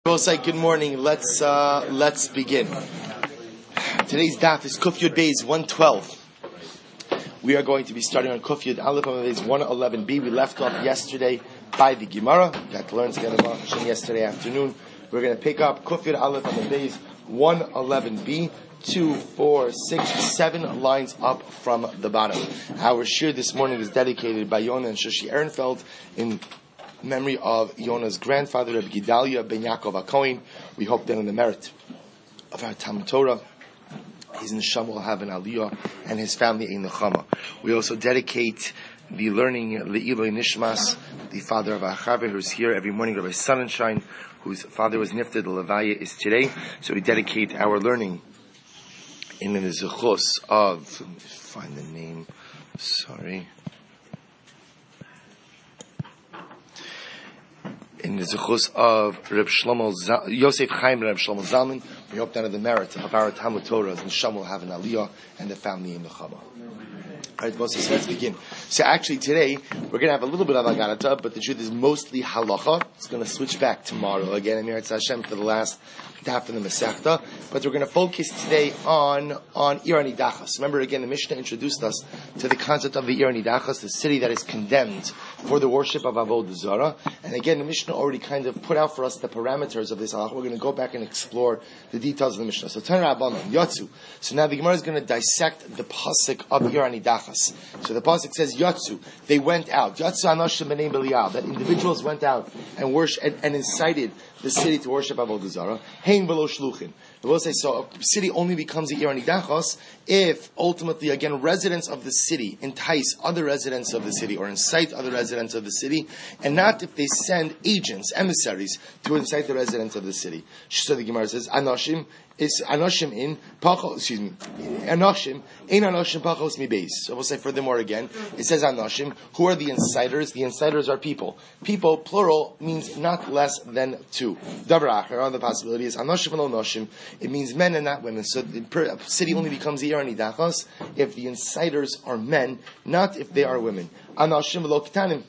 We'll say good morning. Let's begin. Today's daf is Kuf Yud Beis 112. We are going to be starting on Kuf Yud Aleph on Beis 111b. We left off yesterday by the Gemara. We got to learn together yesterday afternoon. We're going to pick up Kuf Yud Aleph on Beis 111b. 2, 4, 6, 7 lines up from the bottom. Our shir this morning is dedicated by Yonah and Shushi Ehrenfeld in memory of Yonah's grandfather, Rabbi Gedalia ben Yaakov HaKohen. We hope that in the merit of our Talmud Torah, his neshama will have an aliyah and his family a nechama. We also dedicate the learning Le'iloi Nishmas, the father of Achaver, who's here every morning, Rabbi Sonnenschein, whose father was Nifta, the Levaya is today. So we dedicate our learning in the zechus of, let me find the name, in the zechus of Reb Shlomo Yosef Chaim Reb Shlomo Zalman. We hope that in the merit of our Talmud Torah, the Neshama will have an aliyah and the family in the Chama. Alright, Moses, let's begin. So actually today, we're going to have a little bit of Agarata, but the truth is mostly halacha. It's going to switch back tomorrow again, Amir Hashem, for the last daf in the Masechta. But we're going to focus today on Ir Nidachas. Remember again, the Mishnah introduced us to the concept of the Ir Nidachas, the city that is condemned for the worship of Avodah Zarah. And again, the Mishnah already kind of put out for us the parameters of this halacha. We're going to go back and explore the details of the Mishnah. So Tan Rabbanan, Yatsu. So now the Gemara is going to dissect the pasuk of Ir Nidachas. So the pasuk says Yatsu, they went out. Yatsu Anashim B'nei Belial, that individuals went out and worshiped and incited the city to worship Avodah Zarah. Hein below shluchin. We will say, so a city only becomes a Ir Nidachos if ultimately, again, residents of the city entice other residents of the city or incite other residents of the city, and not if they send agents, emissaries, to incite the residents of the city. So the Gemara says, Anoshim is Anoshim in Pachos, Anoshim in Anoshim Pachos mi beis. So we'll say furthermore again, it says Anoshim. Who are the inciters? The inciters are people. People, plural, means not less than two. Davar acher, on the possibility is Anoshim and Anoshim. It means men and not women. So the city only becomes Ir Nidachos if the inciters are men, not if they are women. Anoshim v'lo ketanim.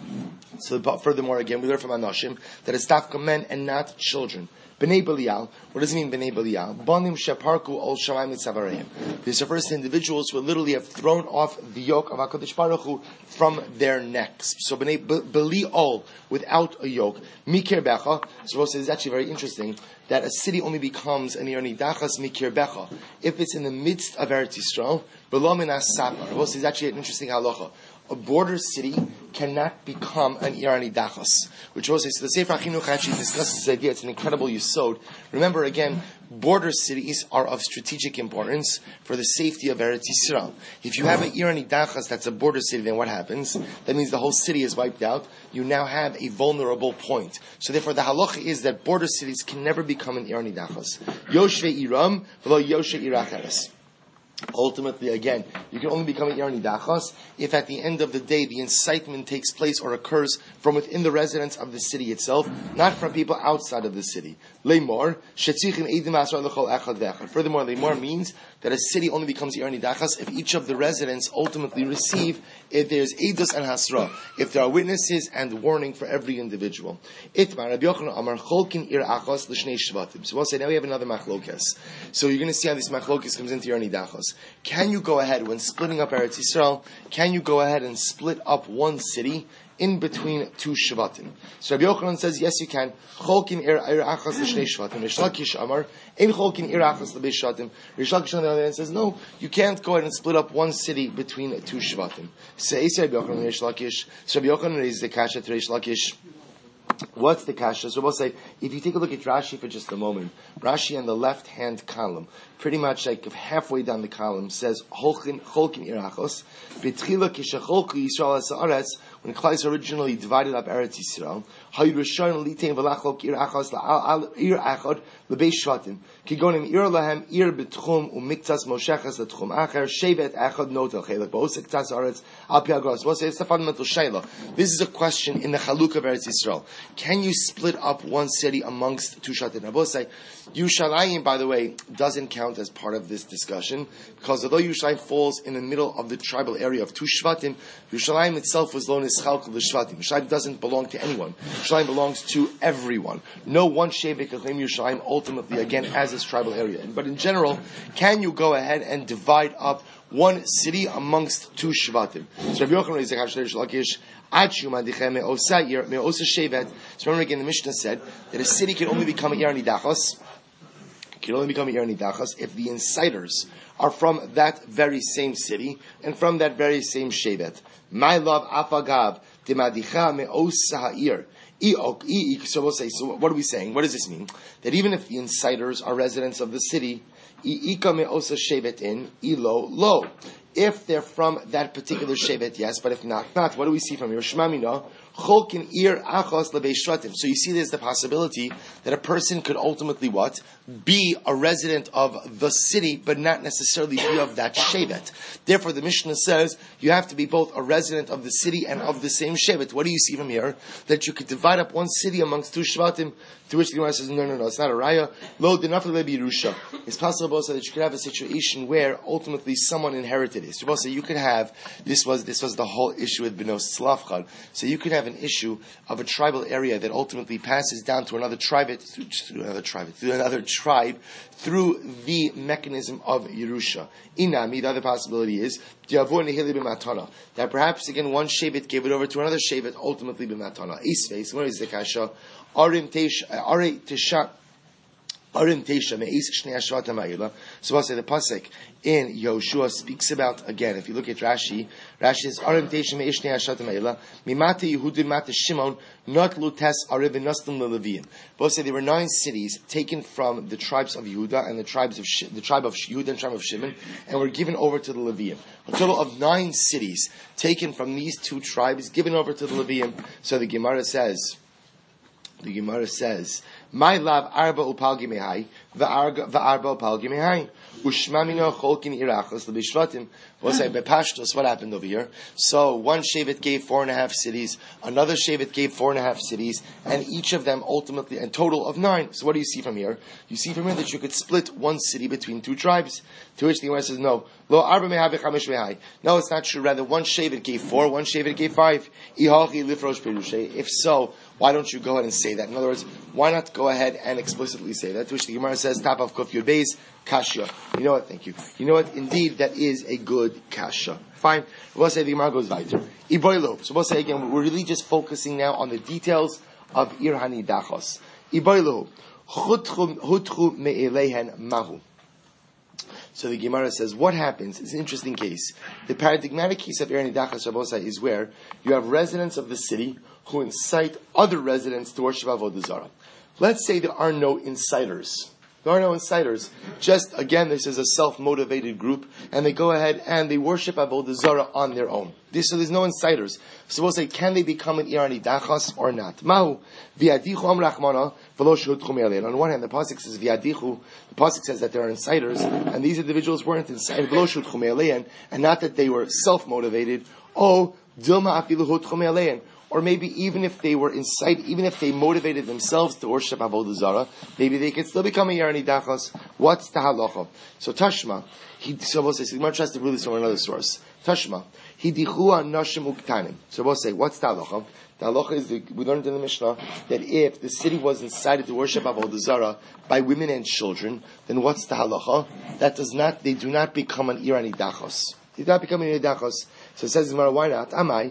So furthermore again, we learn from Anoshim that it's dafka men and not children. B'nei Belial. What does it mean, B'nei Belial? Banim sheparku ol shamayim mitzavareim. These refers to individuals who literally have thrown off the yoke of HaKadosh Baruch Hu from their necks. So B'nei Belial, without a yoke. Mikir becha. So Rosa is actually very interesting that a city only becomes an Ir Nidachas mikir becha if it's in the midst of Eretz Yisrael. B'lo min as-sapar. Rosa is actually an interesting halacha. A border city cannot become an Ir Nidachos. Which also, so the Sefer HaChinuch actually discusses this idea. It's an incredible yesod. Remember again, border cities are of strategic importance for the safety of Eretz Yisrael. If you have an Ir Nidachos that's a border city, then what happens? That means the whole city is wiped out. You now have a vulnerable point. So therefore the halacha is that border cities can never become an Ir Nidachos. Yoshve Iram, v'lo Yoshve Iracheres. Ultimately, again, you can only become an Ir Nidachos if at the end of the day the incitement takes place or occurs from within the residents of the city itself, not from people outside of the city. Leimor, shetzichin eidim asar l'chol echad v'echad. Furthermore, leimor means that a city only becomes Ir Nidachos if each of the residents ultimately receive, if there's edus and hasra, if there are witnesses and warning for every individual. Itmar, Rabbi Yochanan Amar, cholkin ir achos l'shnei shvatim. So we'll say, now we have another machlokes. So you're going to see how this machlokes comes into Ir Nidachos. Can you go ahead, when splitting up Eretz Yisrael, can you go ahead and split up one city in between two shvatim? So Rabbi Yochanan says, yes, you can. Cholkin ir achas l'shnei shvatim. Rish Lakish Amar, ein cholkin ir achas l'bei shvatim. Rish Lakish on the other hand says, no, you can't go ahead and split up one city between two shvatim. So Rabbi Yochanan Rish Lakish. So Rabbi Yochanan is the kasha to Rish Lakish. What's the kasha? So we'll say, if you take a look at Rashi for just a moment, Rashi on the left-hand column, pretty much like halfway down the column, says, Cholkin irachos, betchila kishacholku Yisrael ha'aretz, when Klai originally divided up Eretz Yisrael, ha'yirushayin litein v'lachlok irachos la'al ir achod l'bei shvatim, kigonim ir lahem ir betchum u'miktas moshechas l'tchum acher, shevet achod notel chelak ba'osek tzas aretz al pi ha'gros. We'll say, it's the fundamental shayla. This is a question in the chaluk of Eretz Yisrael. Can you split up one city amongst two shvatim? I will say, Yushalayim, by the way, doesn't count as part of this discussion, because although Yushalayim falls in the middle of the tribal area of two Shvatim, Yushalayim itself was known as Chalkul Shvatim. Yushalayim doesn't belong to anyone. Yerushalayim belongs to everyone. No one shevet can claim Yerushalayim ultimately, again, as its tribal area. But in general, can you go ahead and divide up one city amongst two Shvatim? So Rabbi Yochanan Reish Lakish, so remember again, the Mishnah said that a city can only become a Yer Nidachos. Can only become a Yer Nidachos if the insiders are from that very same city and from that very same Shevet. My love, Afagav, Demadicha Me'osa Ha'ir. So we'll say, so what are we saying? What does this mean? That even if the insiders are residents of the city, Ika Me'osa Shevet in, Ilo Lo. If they're from that particular Shevet, yes, but if not. What do we see from here? Shmamina, Cholkin Ir Achos Lebeishratim. So you see there's the possibility that a person could ultimately what? Be a resident of the city, but not necessarily be of that Shevet. Therefore, the Mishnah says you have to be both a resident of the city and of the same Shevet. What do you see from here? That you could divide up one city amongst two Shvatim, to which the Gemara says, no, it's not a raya. Lo denafle lebi. It's possible also that you could have a situation where ultimately someone inherited it. So also you could have, this was the whole issue with Benos Tzlafchad. So you could have an issue of a tribal area that ultimately passes down to another tribe, through the mechanism of Yerusha. Inami, the other possibility is that perhaps again one Shevet gave it over to another Shevet, ultimately b'matana. Isveis, where is the kasha? Arim tesha me'is shnei ashvat ha'ma'ila. So I'll say the pasuk in Yoshua speaks about, again, if you look at Rashi says, Arim tesha me'is shnei ashvat ha'ma'ila, mimate Yehudim mate Shimon, not lutes ariv nastim leLeviim. Both say there were 9 cities taken from the tribes of Yehuda and the tribe of Yehuda and tribe of Shimon, and were given over to the Leviim. A total of 9 cities taken from these two tribes, given over to the Leviim. So the Gemara says, my love arba upal gimehai, va'arba upal gimehai. Ushmamino cholkin irachos lebishvatim. We'll say bepashtos. What happened over here? So one shevet gave 4.5 cities, another shevet gave 4.5 cities, and each of them ultimately a total of 9. So what do you see from here? You see from here that you could split one city between 2 tribes. To which the Gemara says, no. Lo arba mehav v'chamesh mehai. No, it's not true. Rather, one shevet gave 4, one shevet gave 5. Ihachi lifrosh perushay. If so, why don't you go ahead and say that? In other words, why not go ahead and explicitly say that? To which the Gemara says, Tap of Kuf Yud Beis, Kasha. You know what? Thank you. You know what? Indeed, that is a good Kasha. Fine. We'll say the Gemara goes weiter. Iboilo. So we'll say again, we're really just focusing now on the details of Ir Hanidachos. Iboilo. Hutchu me'elehen mahu. So the Gemara says, what happens? It's an interesting case. The paradigmatic case of Ir Hanidachos Rabbosai is where you have residents of the city who incite other residents to worship Avodah Zarah. Let's say there are no insiders. There are no insiders. Just, again, this is a self-motivated group, and they go ahead and they worship Avodah Zarah on their own. So there's no insiders. So we'll say, can they become an Ir Hanidachos or not? Mahu, v'yadichu am rachmana, v'lo shehutchu me'alein. On the one hand, the pasuk says v'yadichu. The pasuk says that there are insiders, and these individuals weren't insiders, v'lo shehutchu me'alein, and not that they were self-motivated. Oh, dilma afilu hutchu me'alein. Or maybe even if they were incited, even if they motivated themselves to worship Avodah Zarah, maybe they could still become a Yer Hanidachos. What's the halacha? So Tashma, so we'll say, Gemara tries to rule this from another source. Tashma, hidichua nashim uktanim. So we'll say, what's the halacha? The halacha is, we learned in the Mishnah, that if the city was incited to worship Avodah Zarah by women and children, then what's the halacha? They do not become an Ir Hanidachos. They do not become an Ir Hanidachos. So it says, why not? Amai,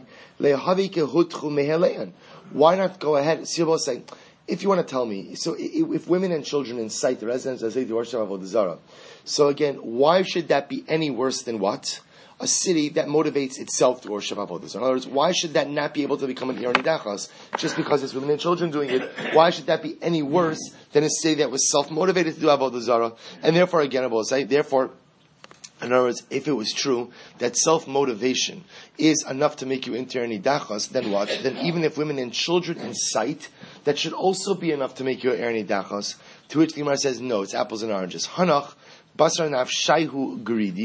why not go ahead? So we'll say, if you want to tell me, so if women and children incite the residents as they worship Avodah Zarah, so again, why should that be any worse than what? A city that motivates itself to worship Avodah Zarah. In other words, why should that not be able to become an Ir Hanidachos just because it's women and children doing it? Why should that be any worse than a city that was self-motivated to do Avodah Zarah? And therefore, again, I will say, in other words, if it was true that self-motivation is enough to make you into Ir Hanidachos, then what? Then even if women and children incite, that should also be enough to make you Ir Hanidachos. To which the Gemara says, no, it's apples and oranges. Hanach, basar naf shayhu gridi,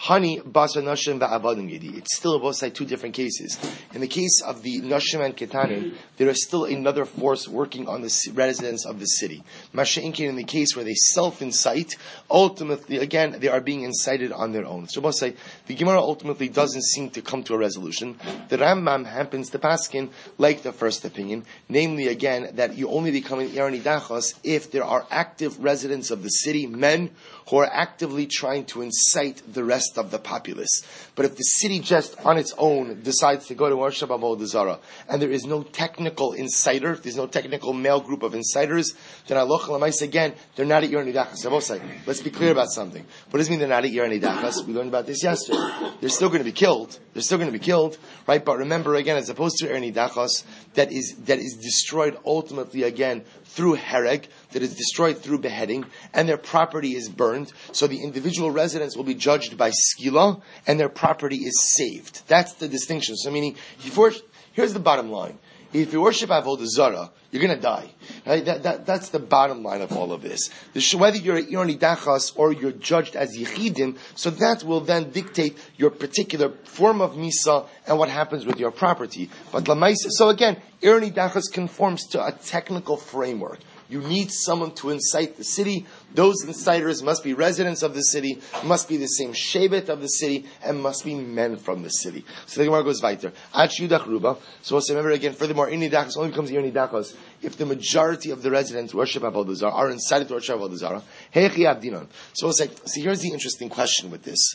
Hani basa nashim va'avadim yedi. It's still both side two different cases. In the case of the nashim and ketanim, there is still another force working on the residents of the city. Masha'inkin, in the case where they self-incite, ultimately, again, they are being incited on their own. So both say the Gemara ultimately doesn't seem to come to a resolution. The Rambam happens to paskin like the first opinion, namely again that you only become an Irani Dachos if there are active residents of the city, men who are actively trying to incite the rest of the populace. But if the city just on its own decides to go to worship Avodah Zarah, and there is no technical inciter, there's no technical male group of inciters, then halacha l'maisa again, they're not at Irani Dachos. Let's be clear about something. What does it mean they're not at Irani Dachos? We learned about this yesterday. They're still going to be killed. They're still going to be killed, right? But remember again, as opposed to Irani Dachos, that is destroyed ultimately again through hereg, that is destroyed through beheading, and their property is burned. So the individual residents will be judged by skila, and their property is saved. That's the distinction. So meaning, here's the bottom line. If you worship Avodah Zarah, you're going to die. Right? That's the bottom line of all of this. Whether you're an Irani Dachas or you're judged as Yechidim, so that will then dictate your particular form of Misa and what happens with your property. But Lamaisa, so again, Irani Dachas conforms to a technical framework. You need someone to incite the city. Those inciters must be residents of the city, must be the same shevet of the city, and must be men from the city. So the Gemara goes weiter. Ach yudach ruba. So we'll say, remember again, furthermore, Irani Dachas only becomes Irani Dachas if the majority of the residents worship Avodah Zarah, are incited to worship Avodah Zarah. Hechi abdinon. So we'll say, see, here's the interesting question with this.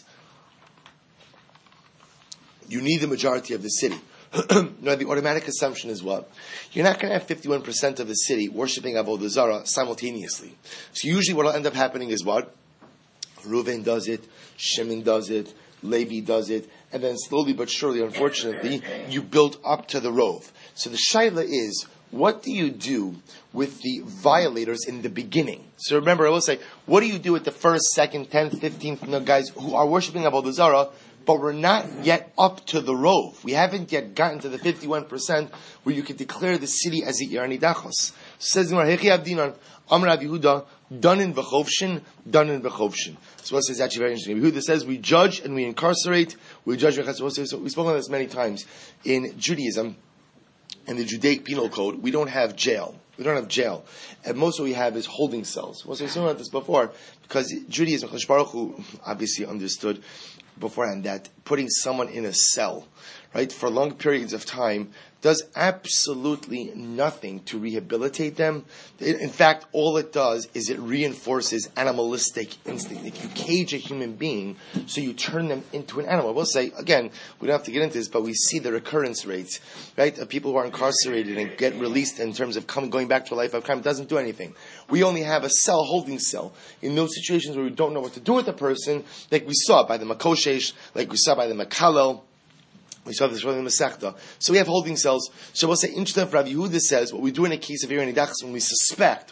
You need the majority of the city. No, the automatic assumption is what? You're not going to have 51% of the city worshipping Avodah Zarah simultaneously. So usually what will end up happening is what? Reuven does it, Shimon does it, Levi does it, and then slowly but surely, unfortunately, you build up to the rove. So the shaila is, what do you do with the violators in the beginning? So remember, I will say, what do you do with the first, second, 10th, 15th guys who are worshipping Avodah Zarah, but we're not yet up to the rove. We haven't yet gotten to the 51% where you can declare the city as a Irani Dachos. Says the Hechi Abdinan, Amar Rabbi Yehuda, Danin v'chovshin, Danin v'chovshin. So what says actually very interesting. Rabbi Yehuda says we judge and we incarcerate. We judge. So we've spoken on this many times. In Judaism, in the Judaic Penal Code, we don't have jail. We don't have jail. And most of what we have is holding cells. We've spoken about this before, because Judaism, Chosh Baruch Hu obviously understood beforehand that putting someone in a cell, right, for long periods of time does absolutely nothing to rehabilitate them. In fact, all it does is it reinforces animalistic instinct. If you cage a human being, so you turn them into an animal. We'll say, again, we don't have to get into this, but we see the recurrence rates, right, of people who are incarcerated and get released in terms of going back to a life of crime. It doesn't do anything. We only have a cell, holding cell. In those situations where we don't know what to do with a person, like we saw by the Makoshesh, like we saw by the Makalel, we saw this from the Masechta. So we have holding cells. So we'll say, interesting, Rabbi Yehuda says, what we do in a case of Irani Dachas, when we suspect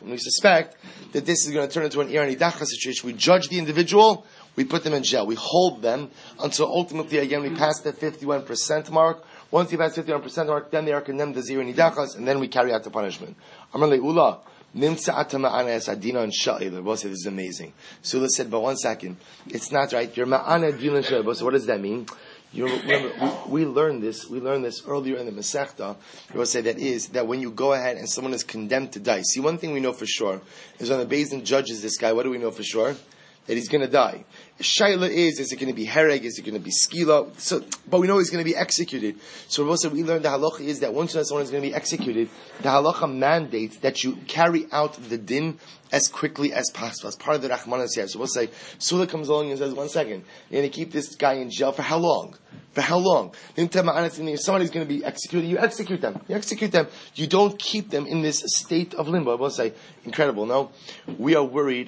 that this is going to turn into an Irani Dachas situation, we judge the individual, we put them in jail. We hold them until ultimately, again, we pass the 51% mark. Once you pass the 51% mark, then they are condemned as Irani Dachas, and then we carry out the punishment. Amar le'ula, nimtza atama anas adina and sha'il. We'll say, this is amazing. Sula said, but 1 second, it's not right. You're ma'ana adina and sha'il. So what does that mean? You remember, we learned this earlier in the Masechta. We will say that when you go ahead and someone is condemned to die. See, one thing we know for sure is when the Beis Din judges this guy, what do we know for sure? That he's going to die. Shaila is it going to be hereg? Is it going to be skila? So, but we know he's going to be executed. So also we learned the halacha is that once someone is going to be executed, the halacha mandates that you carry out the din as quickly as possible. As part of the Rachmanas here. So we'll say, Sula comes along and says, 1 second, you're going to keep this guy in jail for how long? For how long? If somebody's going to be executed, you execute them. You don't keep them in this state of limbo. We'll say, incredible, no? We are worried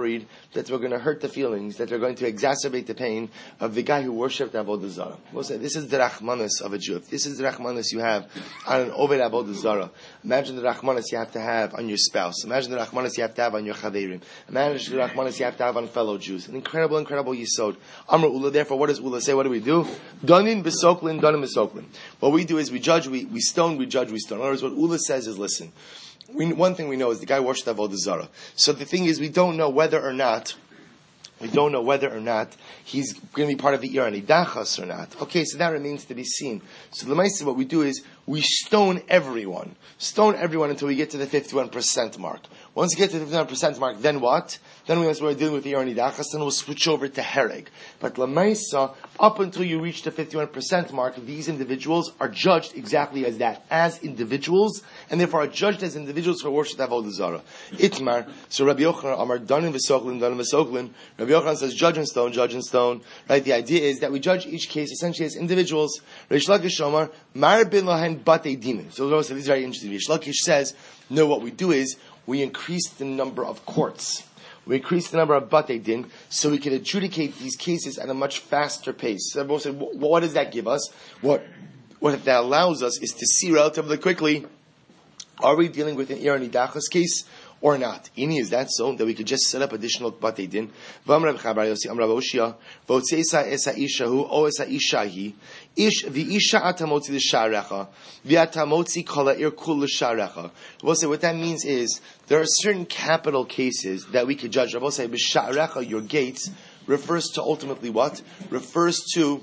that we're going to hurt the feelings, that we're going to exacerbate the pain of the guy who worshipped Avodah Zarah. We'll say, this is the Rachmanis of a Jew. If this is the Rachmanis you have on an Oved Avodah Zarah, imagine the Rachmanis you have to have on your spouse. Imagine the Rachmanis you have to have on your Chaverim. Imagine the Rachmanis you have to have on fellow Jews. An incredible Yisod. Amr Ula, therefore, what does Ula say? What do we do? Danin b'soklin, danin b'soklin. What we do is we judge, we stone, we judge, we stone. In other words, what Ula says is, listen, one thing we know is the guy worshipped Avodah Zarah. So the thing is, we don't know whether or not We don't know whether or not he's going to be part of the Ir Nidachas or not. Okay, so that remains to be seen. So the Maisa, what we do is we stone everyone until we get to the 51% mark. Once we get to the 51% mark, then what? Then we're dealing with the Ir Nidachas, and we'll switch over to Hereg. But Lamaisa, up until you reach the 51% mark, these individuals are judged exactly as that, as individuals, and therefore are judged as individuals for worship of Avodah Zarah. Itmar, so Rabbi Yochanan, Amar Danim V'Soglin, Rabbi Yochanan says, judge in stone. Right? The idea is that we judge each case essentially as individuals. Reish Lakish Omar, Mar bin Lahen Batei Dinim. So this is very interesting. Reish Lakish says, no, what we do is, we increase the number of courts. We increase the number of Batei Din, so we can adjudicate these cases at a much faster pace. So everyone said, what does that give us? What that allows us is to see relatively quickly, are we dealing with an Ir Nidachas case or not? Ini, is that so? That we could just set up additional Batei Din. We'll say what that means is, there are certain capital cases that we could judge. We'll say, your gates, refers to ultimately what? Refers to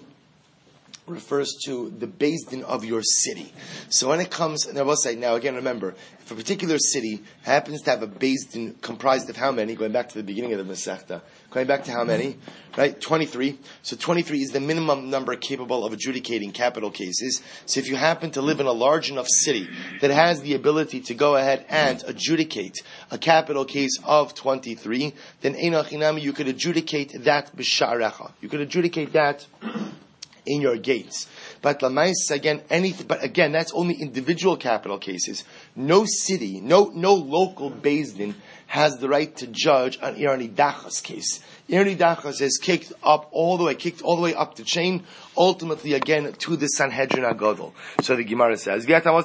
the Beis Din of your city. So when it comes, and I will say, now again, remember, if a particular city happens to have a Beis Din comprised of how many, going back to the beginning of the Masechta, going back to how many, right? 23. So 23 is the minimum number capable of adjudicating capital cases. So if you happen to live in a large enough city that has the ability to go ahead and adjudicate a capital case of 23, then Einach Inami, you could adjudicate that b'sha'arecha. You could adjudicate that in your gates. But Lamais, again, that's only individual capital cases. No city, no local Beis Din has the right to judge an Ir Nidachas case. Ir Nidachas is kicked all the way up the chain, ultimately again to the Sanhedrin Agadol. So the Gemara says,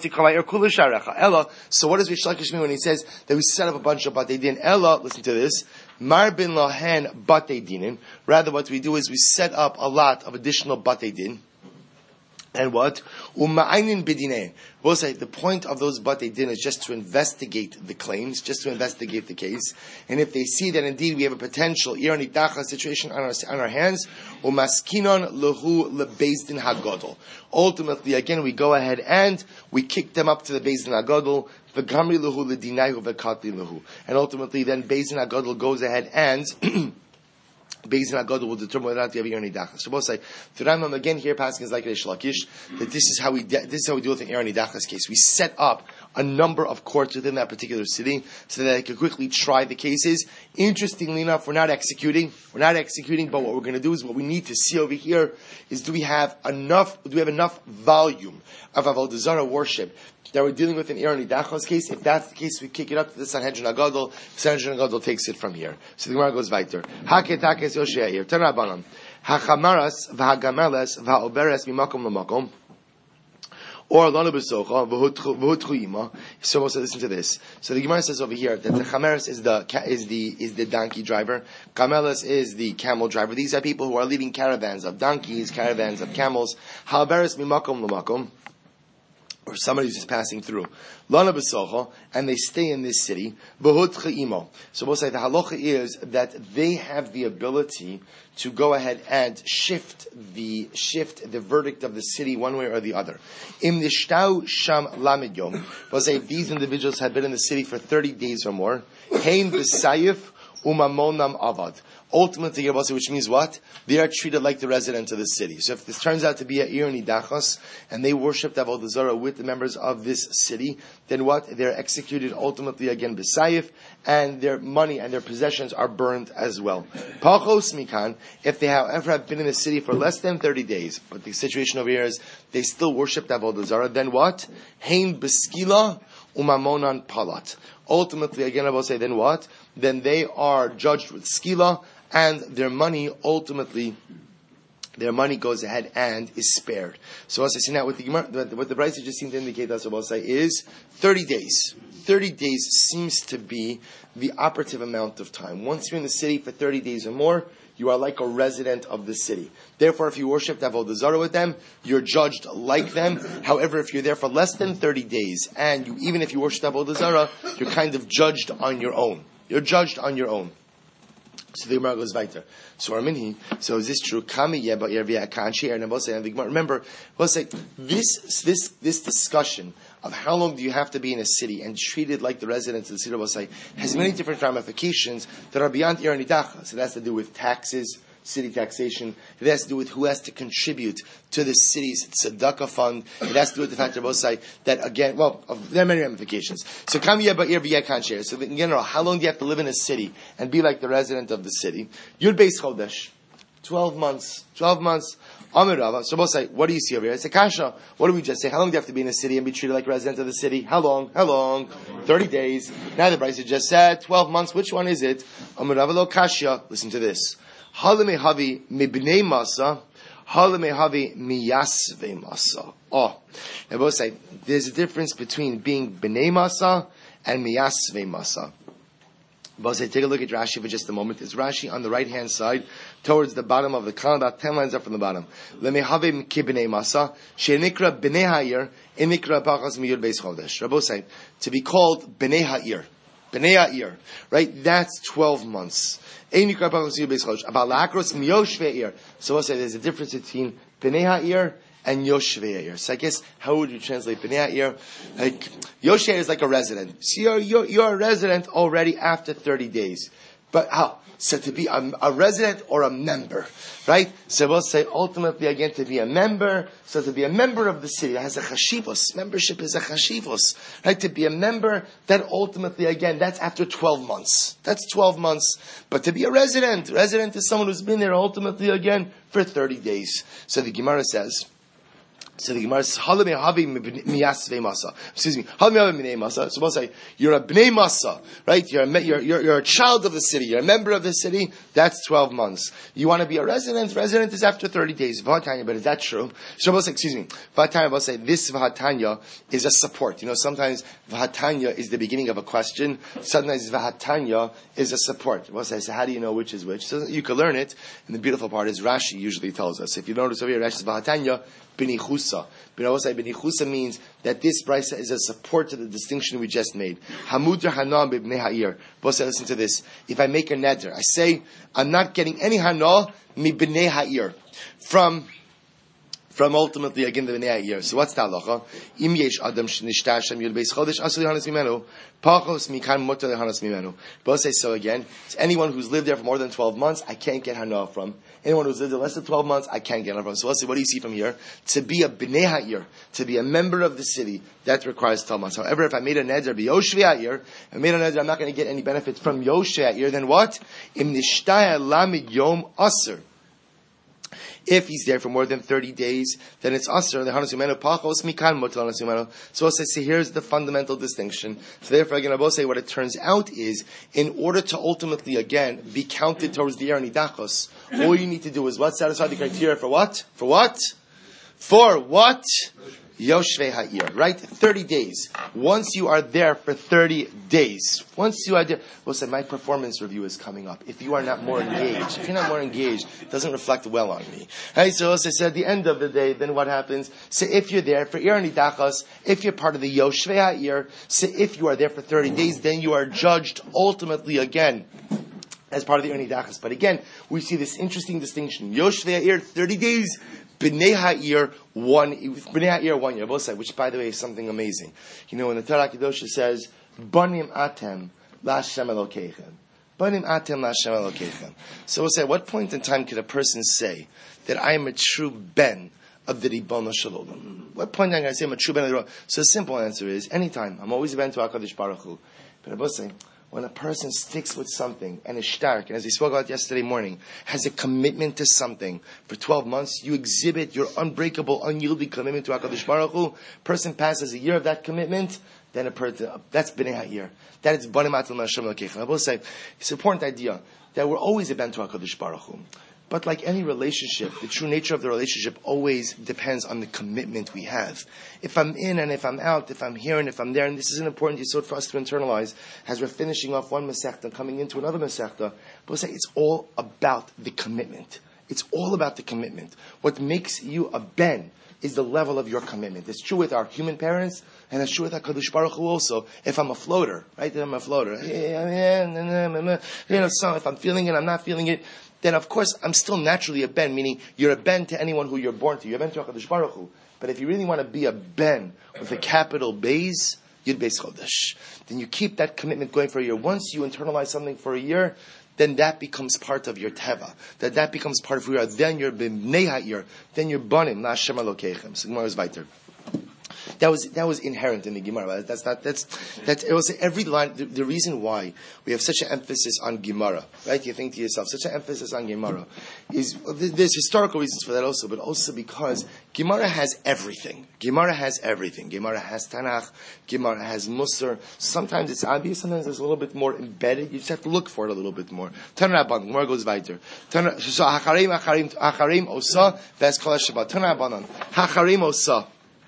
so what does Reish Lakish mean when he says that we set up a bunch of Batei Din? Ella, listen to this, Mar bin Lahen Batei Dinin. Rather, what we do is we set up a lot of additional Batei Din. And what? Uma'aynin bidineh. We'll say the point of those Batei Din is just to investigate the claims, just to investigate the case. And if they see that indeed we have a potential Ir Nidachas situation on our hands, umaskinon lehu lebeis din hagadol. Ultimately, again, we go ahead and we kick them up to the Beis Din Hagadol. V'gamri lehu ledinayu v'katli lehu. And ultimately, then Beis Din Hagadol goes ahead and Beis Din Hagadol will determine whether or not you have Ir Nidachas. So we'll say, the Rambam again here passing is like Reish Lakish, that this is how we deal with an Ir Nidachas case. We set up a number of courts within that particular city so that they could quickly try the cases. Interestingly enough, we're not executing, but what we're going to do is what we need to see over here is do we have enough volume of Avodah Zarah worship that we're dealing with an Ir Nidachas case. If that's the case, we kick it up to the Sanhedrin Agadol. Sanhedrin Agadol takes it from here. So the Gemara goes weiter. Haketakes Yosheir. Tanabanan. Hachamaras v'hagameles v'haoberes mimakom lamakom. Or lanu b'socha v'hutchuima. So also listen to this. So the Gemara says over here that the chameres is the donkey driver. Gameles is the camel driver. These are people who are leading caravans of donkeys, caravans of camels. Haoberes mimakom lamakom. Or somebody who's just passing through. Lana b'socha, and they stay in this city. V'hutchuima. So we'll say the halacha is that they have the ability to go ahead and shift the verdict of the city one way or the other. Im nishtau sham lamed yom. We'll say if these individuals have been in the city for 30 days or more. Hein b'sayif umamonam avad. Ultimately, which means what? They are treated like the residents of the city. So if this turns out to be a Ir Nidachas, and they worshipped Avodah Zarah with the members of this city, then what? They're executed ultimately again b'sayif, and their money and their possessions are burned as well. Pachos mikan, if they however have been in the city for less than 30 days, but the situation over here is they still worshipped Avodah Zarah, then what? Hein b'skila umamonan palat. Ultimately, again I will say, then what? Then they are judged with skila, and their money goes ahead and is spared. So as I see now, what the Brisa just seemed to indicate us, I will say, is 30 days. 30 days seems to be the operative amount of time. Once you're in the city for 30 days or more, you are like a resident of the city. Therefore, if you worship Avodah Zarah with them, you're judged like them. However, if you're there for less than 30 days, and even if you worship Avodah Zarah, you're kind of judged on your own. You're judged on your own. So the Gemara goes weiter. So Arminhi, so is this true? Remember, we'll say this discussion of how long do you have to be in a city and treated like the residents of the city of Bosai has many different ramifications that are beyond Ir Nidacha. So it has to do with taxes, city taxation. It has to do with who has to contribute to the city's tzedakah fund. It has to do with the fact of Bosai that again, there are many ramifications. So in general, how long do you have to live in a city and be like the resident of the city? Yud Beis Chodesh, 12 months. 12 months. Amirava. So Bosai, what do you see over here? It's a kasha. What do we just say? How long do you have to be in a city and be treated like a resident of the city? How long? 30 days. Now the Brisa just said 12 months. Which one is it? Amirava lo kasha. Listen to this. Halame havi mibnei masa, halame havi miyasve masa. Now both say there's a difference between being bnei masa and miyasve masa. Both say take a look at Rashi for just a moment. It's Rashi on the right hand side, towards the bottom of the column, about 10 lines up from the bottom. Leme have ki bnei masa, shenikra bnei ha'ir, inikra pachas miyud beis chodesh. Rabbi say to be called bnei ha'ir. Bnei ha'ir, right? That's 12 months. So we'll say there's a difference between Bnei Ha'ir and Yoshvei Ha'ir. So I guess, how would you translate Bnei Ha'ir? Like, Yoshvei Ha'ir is like a resident. So you're a resident already after 30 days. But how? So to be a resident or a member, right? So we'll say ultimately again to be a member. So to be a member of the city that has a chashivos. Membership is a chashivos, right? To be a member, that ultimately again, that's after 12 months. That's 12 months. But to be a resident is someone who's been there ultimately again for 30 days. So the Gemara says, Halame havi miyasvei masa. Excuse me. Halame havi bnei masa. So we'll say you're a bnei masa, right? You're a child of the city. You're a member of the city. That's 12 months. You want to be a resident? Resident is after 30 days. V'hatanya, but is that true? So we'll say, excuse me. V'hatanya will say this v'hatanya is a support. Sometimes v'hatanya is the beginning of a question. Sometimes v'hatanya is a support. We'll say, so how do you know which is which? So you can learn it. And the beautiful part is Rashi usually tells us. If you notice over here, Rashi says v'hatanya b'nichusa. B'nichusa means that this brisa is a support to the distinction we just made. Hamudra hanah b'bnei ha'ir. Bosa, listen to this. If I make a neder, I say I'm not getting any hanah mi b'nei ha'ir from ultimately again the b'nei ha'ir. So what's the halacha? Im yesh adam shnishtar shem yud beis chodesh asur lihanas mimenu pachos mikan mutar lihanas mimenu. Bosa, so again, it's anyone who's lived there for more than 12 months, I can't get hanah from. Anyone who's lived there less than 12 months, I can't get hanah from. So let's see, what do you see from here? To be a b'nei ha'ir, to be a member of the city, that requires 12 months. However, if I made a neder b'yoshvei ha'ir, I'm not going to get any benefits from yoshvei ha'ir, then what? Im nishtaya lamid yom asur. If he's there for more than 30 days, then it's asur. The hanas yomenu pachos mikan mutar hanas yomenu. So I'll say, here's the fundamental distinction. So therefore, again, I will say what it turns out is, in order to ultimately, again, be counted towards the Ir Nidachos, all you need to do is what? Satisfy the criteria for what? For what? For what? Yoshvei ha'ir, right? 30 days. Once you are there for 30 days, once you are there, we'll say, my performance review is coming up. If you are not more engaged, it doesn't reflect well on me. Right? So as I said, at the end of the day, then what happens? So if you're there for Ir Nidachos, if you're part of the Yoshvei ha'ir, so if you are there for 30 days, then you are judged ultimately again as part of the Ir Nidachos. But again, we see this interesting distinction. Yoshvei ha'ir, 30 days. B'nei ha'ir, 1 year. Both sides, which by the way is something amazing. When the Torah Kedosha says, Banim atem la'Hashem Elokeichem. Banim atem la'Hashem Elokeichem. So we'll say, at what point in time could a person say that I am a true ben of the Ribono Shel Olam? What point am I going to say I'm a true ben of the Ribono? So the simple answer is, anytime. I'm always a ben to HaKadosh Baruch Hu. But I both say, when a person sticks with something and is stark, and as we spoke about yesterday morning, has a commitment to something for 12 months, you exhibit your unbreakable, unyielding commitment to HaKadosh Baruch Hu. Person passes a year of that commitment, then a person, that's B'nei ha'ir. That is Banim atem la'Hashem Elokeichem. I will say, it's an important idea that we're always a ben to HaKadosh Baruch Hu. But like any relationship, the true nature of the relationship always depends on the commitment we have. If I'm in and if I'm out, if I'm here and if I'm there, and this is an important yesod for us to internalize as we're finishing off one Masechta, coming into another Masechta, but we'll say it's all about the commitment. It's all about the commitment. What makes you a ben is the level of your commitment. It's true with our human parents, and it's true with HaKadosh Baruch Hu also. If I'm a floater, right? Then I'm a floater. So if I'm feeling it, I'm not feeling it, then of course I'm still naturally a ben, meaning you're a ben to anyone who you're born to. You're a ben to HaKadosh Baruch Hu. But if you really want to be a ben with a capital Beis, Yud Beis Chodesh, then you keep that commitment going for a year. Once you internalize something for a year, then that becomes part of your teva. That becomes part of who you are. Then you're b'nei ha'ir. Then you're banim la'Hashem Elokeichem. So Gemara is weiter. That was inherent in the Gemara. That's it was every line. The reason why we have such an emphasis on Gemara, right? You think to yourself, such an emphasis on Gemara is there's historical reasons for that also, but also because Gemara has everything. Gemara has everything. Gemara has Tanakh. Gemara has Musar. Sometimes it's obvious. Sometimes it's a little bit more embedded. You just have to look for it a little bit more. Tanah Rabbanan. Gemara goes weiter. So Hacharim Osa V'Eskala Shabbat. Tanah Rabbanan. Hacharim Osa.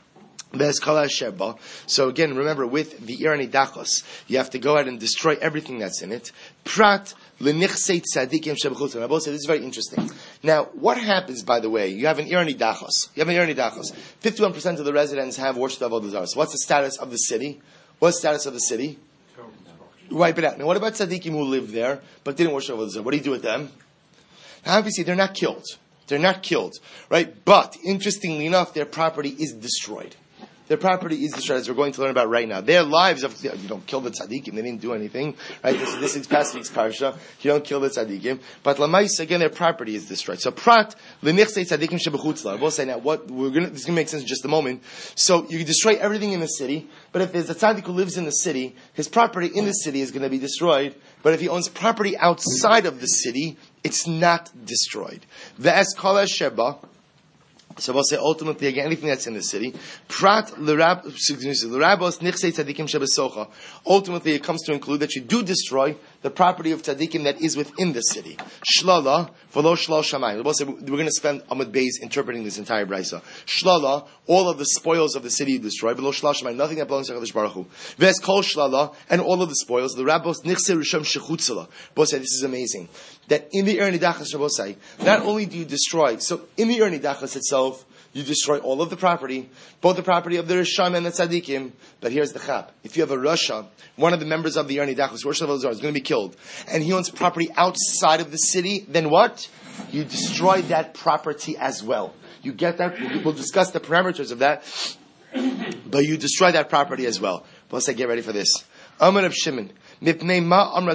So again, remember, with the Irani Dachos, you have to go ahead and destroy everything that's in it. Prat l'nichsei tzadikim shebechutzon. Rabbi said, this is very interesting. Now, what happens, by the way, you have an Irani Dachos. 51% of the residents have worshipped Avodah Zarah. So what's the status of the city? What's the status of the city? Wipe it out. Now, what about tzadikim who live there, but didn't worship Avodah Zarah? What do you do with them? Now, obviously, they're not killed. They're not killed, right? But, interestingly enough, their property is destroyed. Their property is destroyed, as we're going to learn about right now. Their lives, you don't kill the tzaddikim, they didn't do anything, right? This is past week's parsha. You don't kill the tzaddikim. But lamais, again, their property is destroyed. So prat, l'nichsei tzaddikim shebechutzla. We'll say now, this is going to make sense in just a moment. So you destroy everything in the city, but if there's a tzaddik who lives in the city, his property in the city is going to be destroyed. But if he owns property outside of the city, it's not destroyed. Ve'es kol sheba. So we'll say ultimately again anything that's in the city. Prat l'rabos nichsei tzadikim shebesocha. Ultimately, it comes to include that you do destroy the property of tzadikim that is within the city. Shlala v'lo shlal shamayim. We'll say we're going to spend Amud Beis interpreting this entire brisa. Shlala, all of the spoils of the city you destroy. V'lo shlal shamayim, nothing that belongs to HaKadosh Baruch Hu. V'es kol shlala, and all of the spoils. The rabbos nichsei risham shechutzala. We'll say this is amazing. That in the Ir Nidachas, we'll say, not only do you destroy, so in the Ir Nidachas itself, you destroy all of the property, both the property of the Risham and the Tzadikim. But here's the chap. If you have a Rasha, one of the members of the Ir Nidachas, Rosh Hashanah is going to be killed, and he owns property outside of the city, then what? You destroy that property as well. You get that? We'll discuss the parameters of that, but you destroy that property as well. We'll say, get ready for this. Amar of Shimon. Now both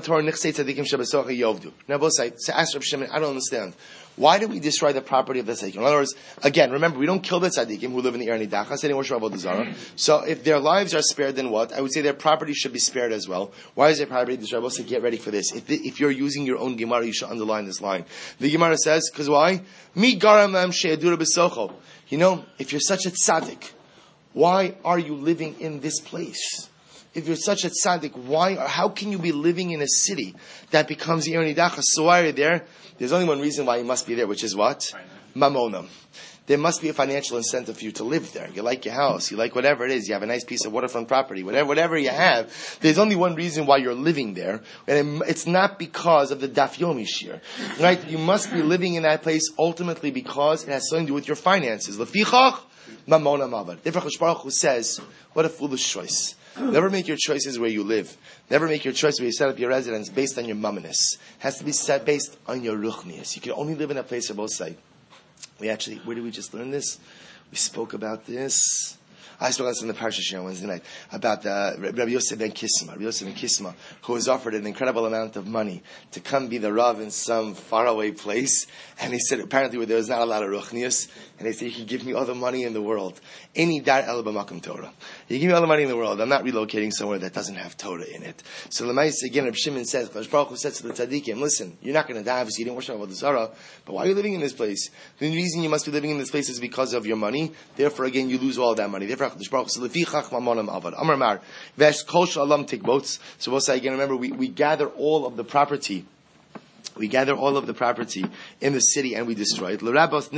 say, ask Rav Shimon, I don't understand. Why do we destroy the property of the tzaddikim? In other words, again, remember, we don't kill the tzaddikim who live in the Ir Nidachas, they didn't worship Avodah Zarah. So if their lives are spared, then what? I would say their property should be spared as well. Why is their property destroyed? We'll say, get ready for this. If you're using your own Gemara, you should underline this line. The Gemara says, because why? Mi garam lam she'adura b'socho. You know, if you're such a tzaddik, why are you living in this place? If you're such a tzaddik, how can you be living in a city that becomes the Ir Nidachas? So why are you there? There's only one reason why you must be there, which is what? Mamonam. There must be a financial incentive for you to live there. You like your house, you like whatever it is, you have a nice piece of waterfront property, whatever you have. There's only one reason why you're living there, and it's not because of the Daf Yomi shir. Right? You must be living in that place ultimately because it has something to do with your finances. Lefichach, Mamonam avad. Therefore, HaKadosh Baruch Hu says, what a foolish choice. Never make your choices where you live. Never make your choice where you set up your residence based on your mumminess. It has to be set based on your ruchnius. You can only live in a place of both sides. Where did we just learn this? We spoke about this. I spoke about this in the Parsha on Wednesday night about Rabbi Yosef ben Kisma, who was offered an incredible amount of money to come be the Rav in some faraway place. And he said, apparently, where there was not a lot of ruchnius, and they said, you can give me all the money in the world. Any dar el b'makom Torah. You give me all the money in the world. I'm not relocating somewhere that doesn't have Torah in it. So Lemais, again, Reb Shimon says, Kadosh Baruch Hu says to the tzaddikim, listen, you're not going to die, obviously, you didn't worship Avodah Zarah, but why are you living in this place? The reason you must be living in this place is because of your money. Therefore, again, you lose all that money. Therefore, Kadosh Baruch Hu says, Lefichach mamonam avad. Amar mar, vesh kol shalom tikbots. So we'll say again, remember, we gather all of the property We gather all of the property in the city and we destroy it.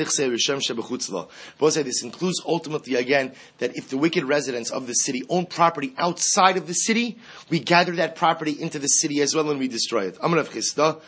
Both say this includes ultimately again that if the wicked residents of the city own property outside of the city, we gather that property into the city as well and we destroy it. So also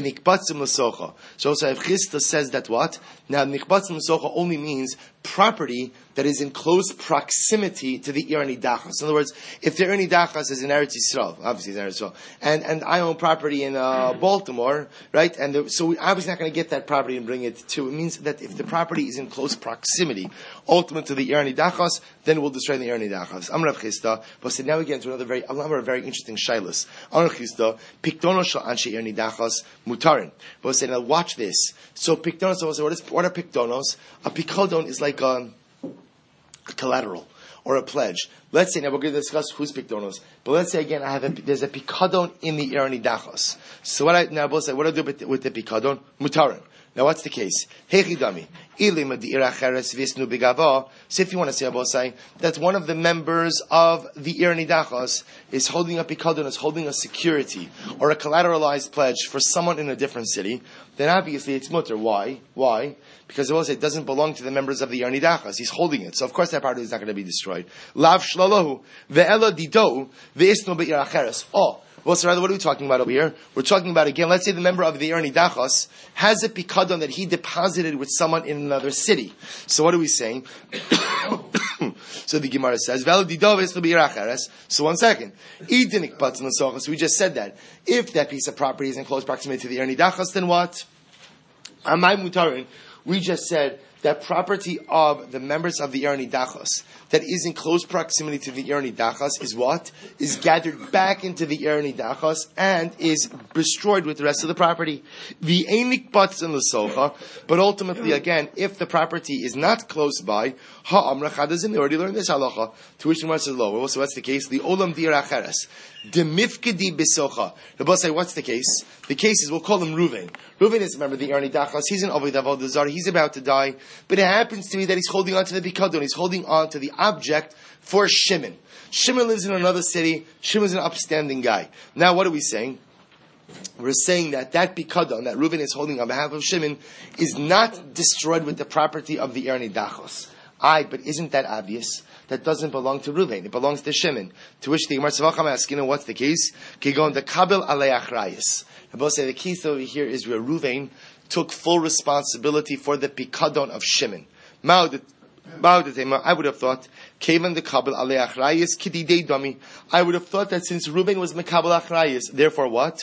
Rav Chisda says that what? Now nikbatzim l'socha only means property that is in close proximity to the Ir Nidachas. In other words, if the Ir Nidachas is in Eretz Yisrael, obviously it's in Eretz Yisrael, and I own property in Baltimore, right? And so we're obviously not going to get that property and bring it to. It means that if the property is in close proximity, ultimate to the Ir Nidachas, then we'll destroy the Ir Nidachas. Amar Rav Chisda. But so now we get into another very interesting shaylas. Amar Rav Chisda. Pikdonos shel anshe Ir Nidachas mutarin. But say now watch this. So pikdonos. What are pikdonos? A pikadon is like a collateral or a pledge. Let's say now we're going to discuss who's pikdonos, but let's say again there's a pikadon in the Ir Nidachos. So what I do with the pikadon? Mutarin. Now what's the case? Hechidami. So if you want to say Abosai, that one of the members of the Ir Nidachos is holding a pikadon, is holding a security or a collateralized pledge for someone in a different city, then obviously it's mutter. Why? Because it doesn't belong to the members of the Ir Nidachos. He's holding it. So of course that property is not going to be destroyed. Lav shlolahu ve'ela didou ve'isnu be'ir acheres. Well, so rather, what are we talking about over here? We're talking about, again, let's say the member of the Ir Nidachos has a pikadon that he deposited with someone in another city. So what are we saying? So the Gemara says, so 1 second. So we just said that. If that piece of property is in close proximity to the Ir Nidachos, then what? We just said that property of the members of the Ir Nidachos that is in close proximity to the Ir Nidachos is what? Is gathered back into the Ir Nidachos and is destroyed with the rest of the property. But ultimately, again, if the property is not close by, we already learned this halacha. To which the Gemara says, "Lo." So what's the case? The olam dir acheres. Demifkedi bisocha. The boss say, what's the case? The case is, we'll call him Reuven. Reuven is a member of the Ir Nidachos. He's an Oved Avodah Zarah. He's about to die. But it happens to be that he's holding on to the pikadon. He's holding on to the object for Shimon. Shimon lives in another city. Shimon's an upstanding guy. Now, what are we saying? We're saying that pikadon that Reuven is holding on behalf of Shimon is not destroyed with the property of the Ir Nidachos. But isn't that obvious? That doesn't belong to Reuven. It belongs to Shimon. To which the Gemara Tzavacham asking, what's the case? Kigon the kabel alei achrayis. And both say the case over here is where Reuven took full responsibility for the pikadon of Shimon. I would have thought, Kevan the kabel alei achrayis kididei dami. I would have thought that since Reuven was mekabel achrayis, therefore what?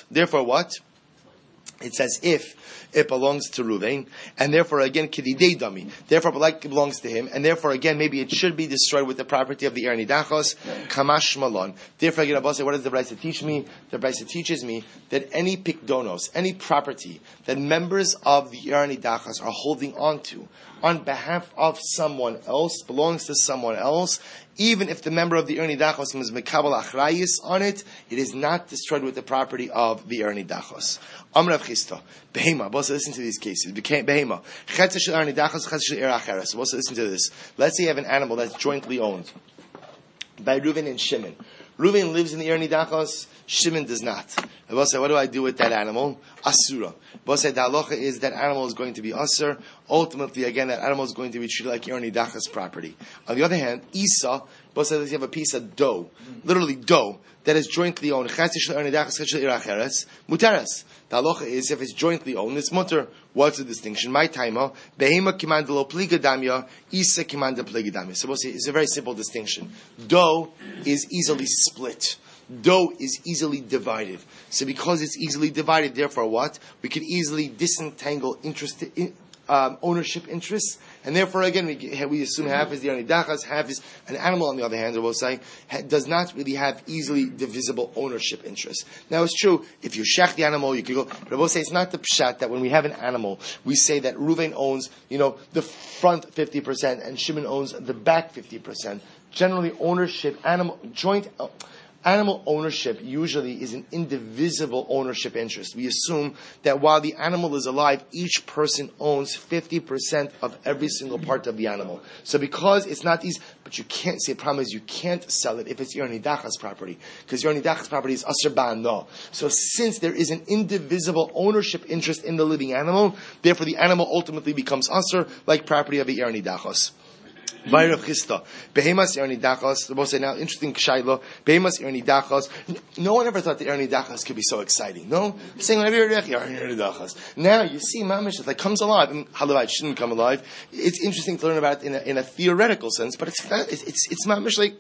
It's as if it belongs to Reuven, and therefore again kididei dami. Therefore, like it belongs to him, and therefore again maybe it should be destroyed with the property of the Ir Nidachos. Kamash malon. Therefore, again, Abba say, what does the Brisa teach me? The Brisa teaches me that any pikdonos, any property that members of the Ir Nidachos are holding on to on behalf of someone else, belongs to someone else. Even if the member of the Ir Nidachos is mekabel achrayis on it, it is not destroyed with the property of the Ir Nidachos. Amar Rav Chisda, behema. Both listen to these cases. Behema. Chetz shel Ir Nidachos, chetz shel Ir acheres. Both listen to this. Let's say you have an animal that's jointly owned by Reuven and Shimon. Reuven lives in the Ir Nidachos. Shimon does not. Both say, what do I do with that animal? Asura. Both say the halacha is that animal is going to be asur. Ultimately, again, that animal is going to be treated like Ir Nidachos property. On the other hand, Isa, both say you have a piece of dough, literally dough, that is jointly owned. Mutares. The halacha is if it's jointly owned, it's mutter. What's the distinction? My timer, behema kimandalo pligadamya, isa kimanda pligadamya. So we'll say it's a very simple distinction. Dough is easily split. Dough is easily divided. So because it's easily divided, therefore what? We can easily disentangle ownership interests. And therefore, again, we assume half is the Ir Nidachos, half is an animal. On the other hand, we'll say, does not really have easily divisible ownership interests. Now, it's true, if you shech the animal, you could go, but we'll say it's not the pshat that when we have an animal, we say that Reuven owns, the front 50% and Shimon owns the back 50%. Generally, ownership, animal ownership usually is an indivisible ownership interest. We assume that while the animal is alive, each person owns 50% of every single part of the animal. So because it's not easy, but you can't say, the problem is you can't sell it if it's your nidachas property, because your nidachas property is asr ba'ano. So since there is an indivisible ownership interest in the living animal, therefore the animal ultimately becomes asr, like property of a yer nidachas. Vayrav Chista. Behemas Erni Dachas. The boss said, now, interesting Shaila. Behemas Erni Dachas. No one ever thought the Erni Dachas could be so exciting. No? I'm saying, whenever you're Erni Dachas. Now, you see, Mamish, it like comes alive. And Halavai shouldn't come alive. It's interesting to learn about it in a theoretical sense, but it's Mamish like,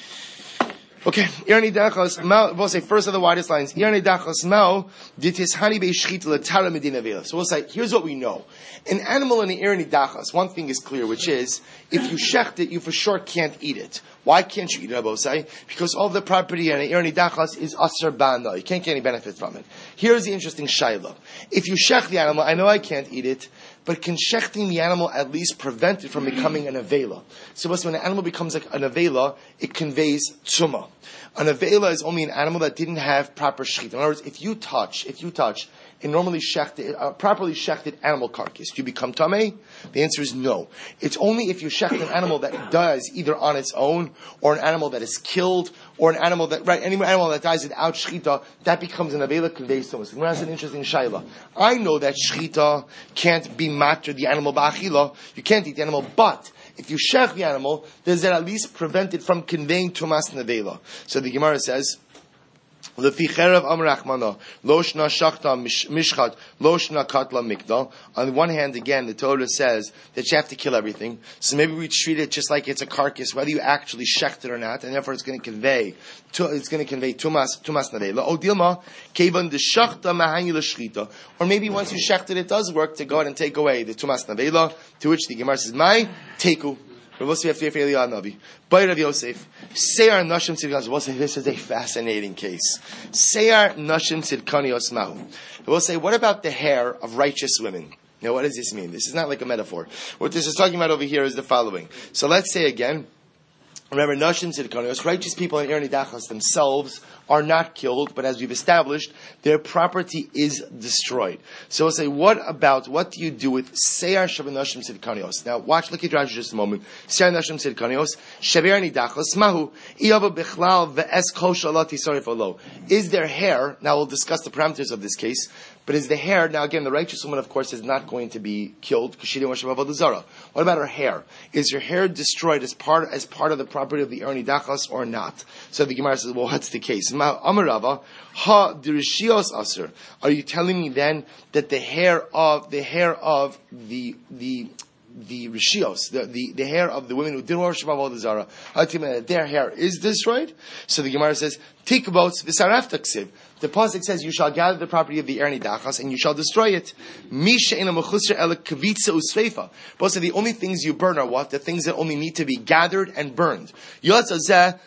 okay, Irni Dachas Mao. We'll say first of the widest lines. Irni Dachas Mao ditis hani beishchit letara medina vela. So we'll say here's what we know: an animal in the Irni Dachas. One thing is clear, which is if you shecht it, you for sure can't eat it. Why can't you eat it, Rabbi Osai? Because all the property in an Irni Dachas is asr ba'ana. You can't get any benefit from it. Here's the interesting shayla: if you shecht the animal, I know I can't eat it. But can shechting the animal at least prevent it from becoming an avela? So when an animal becomes like an avela, it conveys tumah. An avela is only an animal that didn't have proper shechit. In other words, if you touch a normally properly shechted animal carcass, do you become tameh? The answer is no. It's only if you shecht an animal that does either on its own, or an animal that is killed, or an animal that, any animal that dies without shechita, that becomes an avela conveys tumah. So that's an interesting shayla. I know that shechita can't be matter the animal ba'achila. You can't eat the animal, but if you shech the animal, does that at least prevent it from conveying tumas nevela? So the Gemara says, Lefi cherav amrachmana loshna shachta mishchat loshna katla mikdal. On the one hand, again, the Torah says that you have to kill everything. So maybe we treat it just like it's a carcass, whether you actually shecht it or not, and therefore it's going to convey tumas nevela. O dilma kevan de shachta mahangi l'shchita. Or maybe once you shecht it does work to go ahead and take away the tumas nevela. To which the Gemara says, "My teku." This is a fascinating case. Seyar Nashim Tzidkanios Mahu. We'll say, what about the hair of righteous women? Now, what does this mean? This is not like a metaphor. What this is talking about over here is the following. So let's say again, remember, Nashim Tzidkanios, righteous people in Irni Dachas themselves are not killed, but as we've established, their property is destroyed. So we'll say, what do you do with Seyar Shavanashim Tzidkanios? Now, look at Rashi just a moment. Seyar Nashim Tzidkanios, Shaver Nidachos, Mahu, Iyava Bichlal, Ve'es Kosh Alati Sarif Olo. Is their hair, now we'll discuss the parameters of this case, but is the hair, now again, the righteous woman, of course, is not going to be killed because she didn't worship Avodah Zarah. What about her hair? Is her hair destroyed as part of the property of the Irni Dachas or not? So the Gemara says, well, what's the case? Amarava, ha dirishios aser. Are you telling me then that the hair of the rishios, the hair of the women who didn't worship Avodah Zarah, their hair is destroyed? So the Gemara says, tikbots v'saraftaksiv. The pasuk says, "You shall gather the property of the Irni Dachas and you shall destroy it." Both say the only things you burn are what? The things that only need to be gathered and burned. In other words, the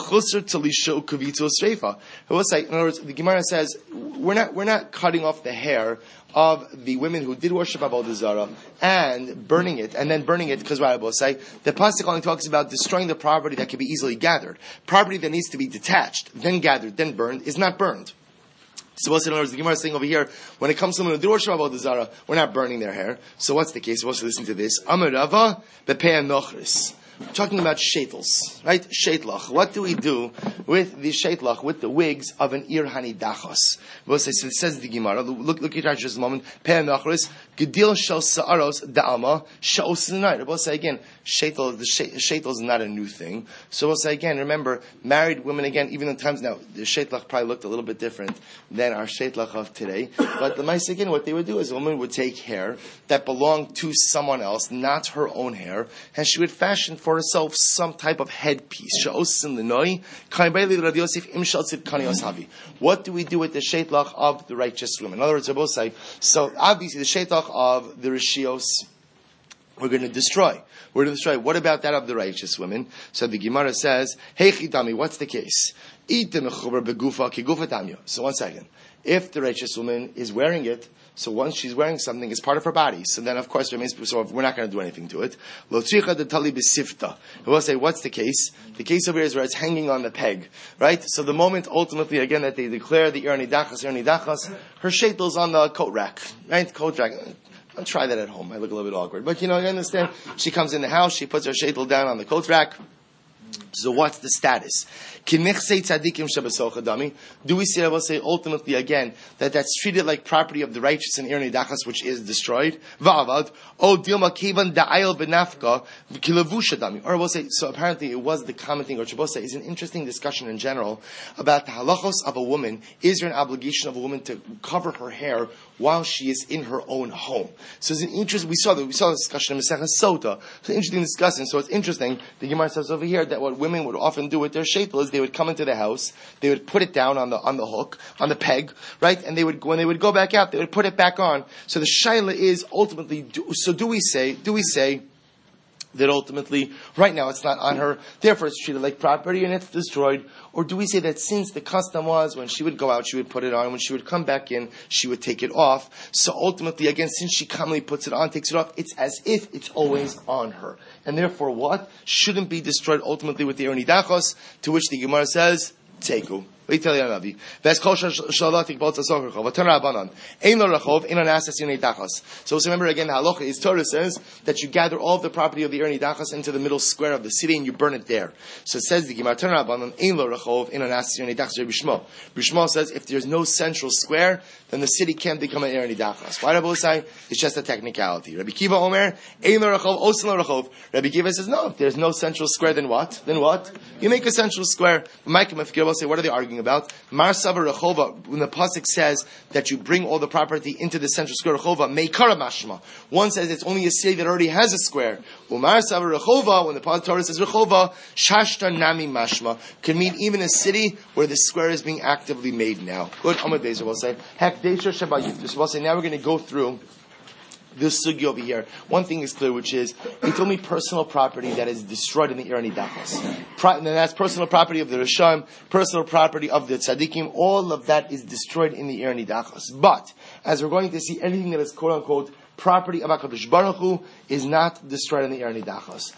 Gemara says, we're not cutting off the hair of the women who did worship Avodah Zarah and burning it, because what I will say, the pasuk only talks about destroying the property that can be easily gathered. Property that needs to be detached, then gathered, then burned, is not burned. So what's in other words, the Gemara is saying over here, when it comes to someone who did worship Avodah Zarah, we're not burning their hair. So what's the case? We're supposed to listen to this. Amar Rava bepeah nochris. We're talking about shetels, right? Shetlach. What do we do with the shetlach, with the wigs of an ir hanidachos? Well, it says the Gemara. Look at that just a moment. Peah nochris. Gedil shel sa'aros da'ama sha'osinai. We'll say again, shetel is not a new thing. So we'll say again, remember, married women again, even in times now, the shetlach probably looked a little bit different than our shetlach of today. But the mice again, what they would do is a woman would take hair that belonged to someone else, not her own hair, and she would fashion for herself some type of headpiece. What do we do with the shetlach of the righteous women? In other words, I both say, so obviously the shetlach of the rishios we're going to destroy. What about that of the righteous women? So the Gemara says, hey chidami, what's the case? So 1 second. If the righteous woman is wearing it, so once she's wearing something, it's part of her body. So then, of course, so we're not going to do anything to it. Lo tzricha detali b'sifta. We'll say, what's the case? The case over here is where it's hanging on the peg, right? So the moment, ultimately, again, that they declare the Ir Nidachas, her shaitel's on the coat rack, right? Coat rack. I'll try that at home. I look a little bit awkward. But, you understand? She comes in the house, she puts her shaitel down on the coat rack. So what's the status? Do we say, I will say, ultimately again, that that's treated like property of the righteous in Ir Nidachas, which is destroyed? Or we'll say, so apparently it was the commenting, or Shabbos is an interesting discussion in general about the halachos of a woman. Is there an obligation of a woman to cover her hair while she is in her own home? So it's an interesting, we saw the discussion in Masechah Sota. It's an interesting discussion. So it's interesting, the Gemara says over here that what women would often do with their sheitel is they would come into the house, they would put it down on the hook, on the peg, right? And when they would go back out, they would put it back on. So the shaila is ultimately, do we say that ultimately, right now it's not on her, therefore it's treated like property and it's destroyed? Or do we say that since the custom was when she would go out, she would put it on, when she would come back in, she would take it off? So ultimately, again, since she commonly puts it on, takes it off, it's as if it's always on her. And therefore what? Shouldn't be destroyed ultimately with the Ir Nidachos, to which the Gemara says, Teiku. So also remember again, the halacha is Torah says that you gather all of the property of the Ir Nidachas into the middle square of the city and you burn it there. So it says the Gemara Bishma says if there's no central square, then the city can't become an Ir Nidachas. Why Rabbi say it's just a technicality? Rabbi Kiva Omer Ein Lo Rachov Osin Lo Rachov. Rabbi Kiva says no. If there's no central square, then what? You make a central square. Mike and Mefkir will say, what are they arguing about? Mar Sava Rechova, when the pasuk says that you bring all the property into the central square Rechova, Meikara Mashma. One says it's only a city that already has a square. Mar Sava Rechova, when the Torah says Rechova, Shashta Nami Mashma, can mean even a city where the square is being actively made now. Good, Amad Bezer will say, Hek Deisha Shabayit. We'll say, now we're going to go through this sugi over here. One thing is clear, which is, he told me personal property that is destroyed in the Ir Nidachos. And that's personal property of the Rishon, personal property of the Tzadikim, all of that is destroyed in the Ir Nidachos. But, as we're going to see, anything that is quote unquote property of HaKadosh Baruch Hu is not destroyed in the Ir Nidachos.